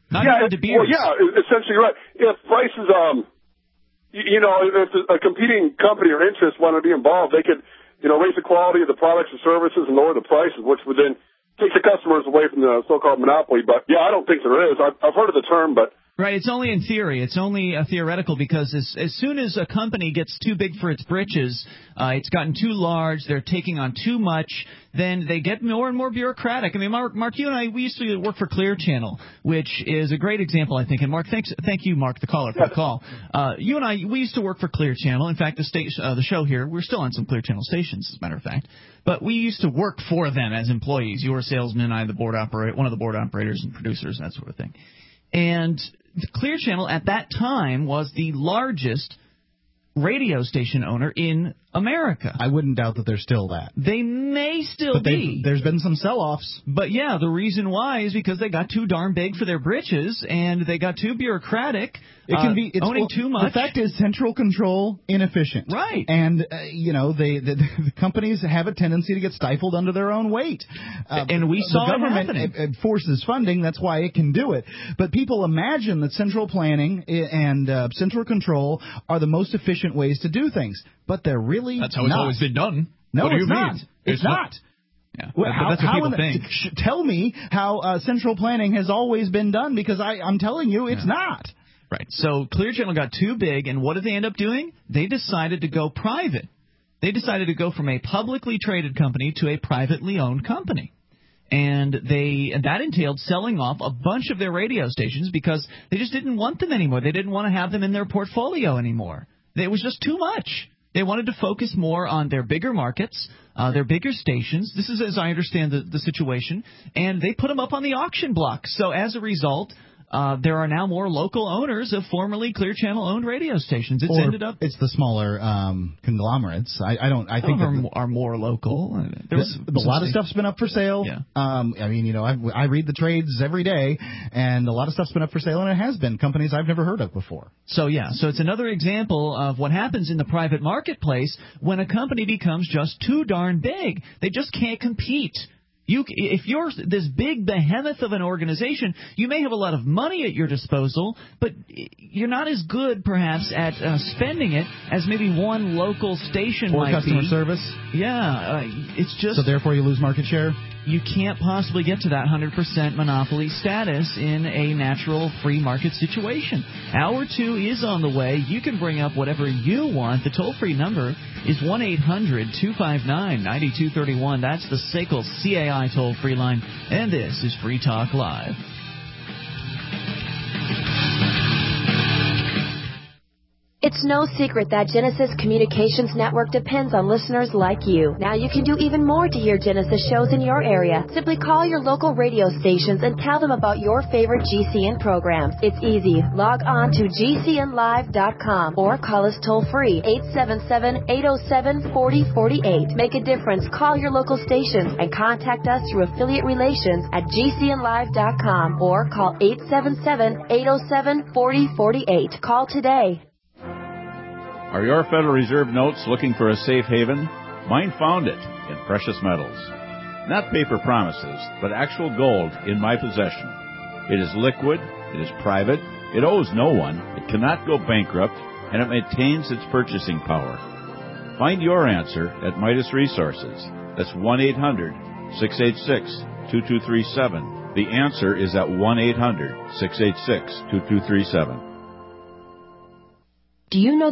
Speaker 2: Not
Speaker 22: yeah,
Speaker 2: even De Beers.
Speaker 22: Well, yeah, essentially right. If prices, um, you, you know, if a competing company or interest want to be involved, they could, you know, raise the quality of the products and services and lower the prices, which would then take the customers away from the so-called monopoly. But, yeah, I don't think there is. I've, I've heard of the term, but...
Speaker 2: Right, it's only in theory. It's only uh, theoretical because as, as soon as a company gets too big for its britches, uh, it's gotten too large, they're taking on too much, then they get more and more bureaucratic. I mean, Mark, Mark, you and I, we used to work for Clear Channel, which is a great example, I think. And, Mark, thanks, thank you, Mark, the caller, for the call. Uh, you and I, we used to work for Clear Channel. In fact, the, state, uh, the show here, we're still on some Clear Channel stations, as a matter of fact. But we used to work for them as employees. You were a salesman, I the board operator, one of the board operators and producers, that sort of thing. And the Clear Channel at that time was the largest radio station owner in America.
Speaker 3: I wouldn't doubt that they're still that.
Speaker 2: They may still
Speaker 3: but
Speaker 2: be.
Speaker 3: There's been some sell-offs.
Speaker 2: But, yeah, the reason why is because they got too darn big for their britches, and they got too bureaucratic,
Speaker 3: it can
Speaker 2: uh,
Speaker 3: be it's,
Speaker 2: owning
Speaker 3: well,
Speaker 2: too much.
Speaker 3: The fact is central control inefficient.
Speaker 2: Right.
Speaker 3: And, uh, you know, they the, the companies have a tendency to get stifled under their own weight. Uh,
Speaker 2: and we saw
Speaker 3: the
Speaker 2: it
Speaker 3: government
Speaker 2: happening.
Speaker 3: It, it forces funding. That's why it can do it. But people imagine that central planning and uh, central control are the most efficient ways to do things. But they're really
Speaker 2: That's how
Speaker 3: not.
Speaker 2: it's always been done.
Speaker 3: No,
Speaker 2: what do
Speaker 3: it's
Speaker 2: you
Speaker 3: not.
Speaker 2: mean?
Speaker 3: It's,
Speaker 2: it's
Speaker 3: not.
Speaker 2: not. Yeah,
Speaker 3: well, how,
Speaker 2: that's what
Speaker 3: how
Speaker 2: people
Speaker 3: the,
Speaker 2: think.
Speaker 3: Sh- tell me how uh, central planning has always been done, because I, I'm telling you it's
Speaker 2: yeah.
Speaker 3: not.
Speaker 2: Right. So Clear Channel got too big, and what did they end up doing? They decided to go private. They decided to go from a publicly traded company to a privately owned company. And they and that entailed selling off a bunch of their radio stations because they just didn't want them anymore. They didn't want to have them in their portfolio anymore. It was just too much. They wanted to focus more on their bigger markets, uh, their bigger stations. This is as I understand the, the situation. And they put them up on the auction block. So as a result, uh, there are now more local owners of formerly Clear Channel-owned radio stations. It's
Speaker 3: or
Speaker 2: ended up.
Speaker 3: It's the smaller um, conglomerates. I, I don't. I think
Speaker 2: are,
Speaker 3: that the,
Speaker 2: are more local. There was
Speaker 3: a lot of stuff's been up for sale.
Speaker 2: Yeah.
Speaker 3: Um, I mean, you know, I, I read the trades every day, and a lot of stuff's been up for sale, and it has been companies I've never heard of before.
Speaker 2: So yeah, so it's another example of what happens in the private marketplace when a company becomes just too darn big. They just can't compete. You, if you're this big behemoth of an organization, you may have a lot of money at your disposal, but you're not as good, perhaps, at uh, spending it as maybe one local station
Speaker 3: or
Speaker 2: might
Speaker 3: customer
Speaker 2: be.
Speaker 3: service.
Speaker 2: Yeah, uh, it's just
Speaker 3: so therefore you lose market share.
Speaker 2: You can't possibly get to that one hundred percent monopoly status in a natural free market situation. Hour two is on the way. You can bring up whatever you want. The toll-free number is one eight hundred two five nine nine two three one. That's the S A C L C A I toll-free line. And this is Free Talk Live.
Speaker 5: It's no secret that Genesis Communications Network depends on listeners like you. Now you can do even more to hear Genesis shows in your area. Simply call your local radio stations and tell them about your favorite G C N programs. It's easy. Log on to G C N live dot com or call us toll-free eight seven seven, eight oh seven, four oh four eight. Make a difference. Call your local stations and contact us through affiliate relations at G C N live dot com or call eight seven seven, eight oh seven, four oh four eight. Call today.
Speaker 6: Are your Federal Reserve notes looking for a safe haven? Mine found it in precious metals. Not paper promises, but actual gold in my possession. It is liquid, it is private, it owes no one, it cannot go bankrupt, and it maintains its purchasing power. Find your answer at Midas Resources. That's one eight hundred, six eight six, two two three seven. The answer is at one eight hundred, six eight six, two two three seven.
Speaker 5: Do you know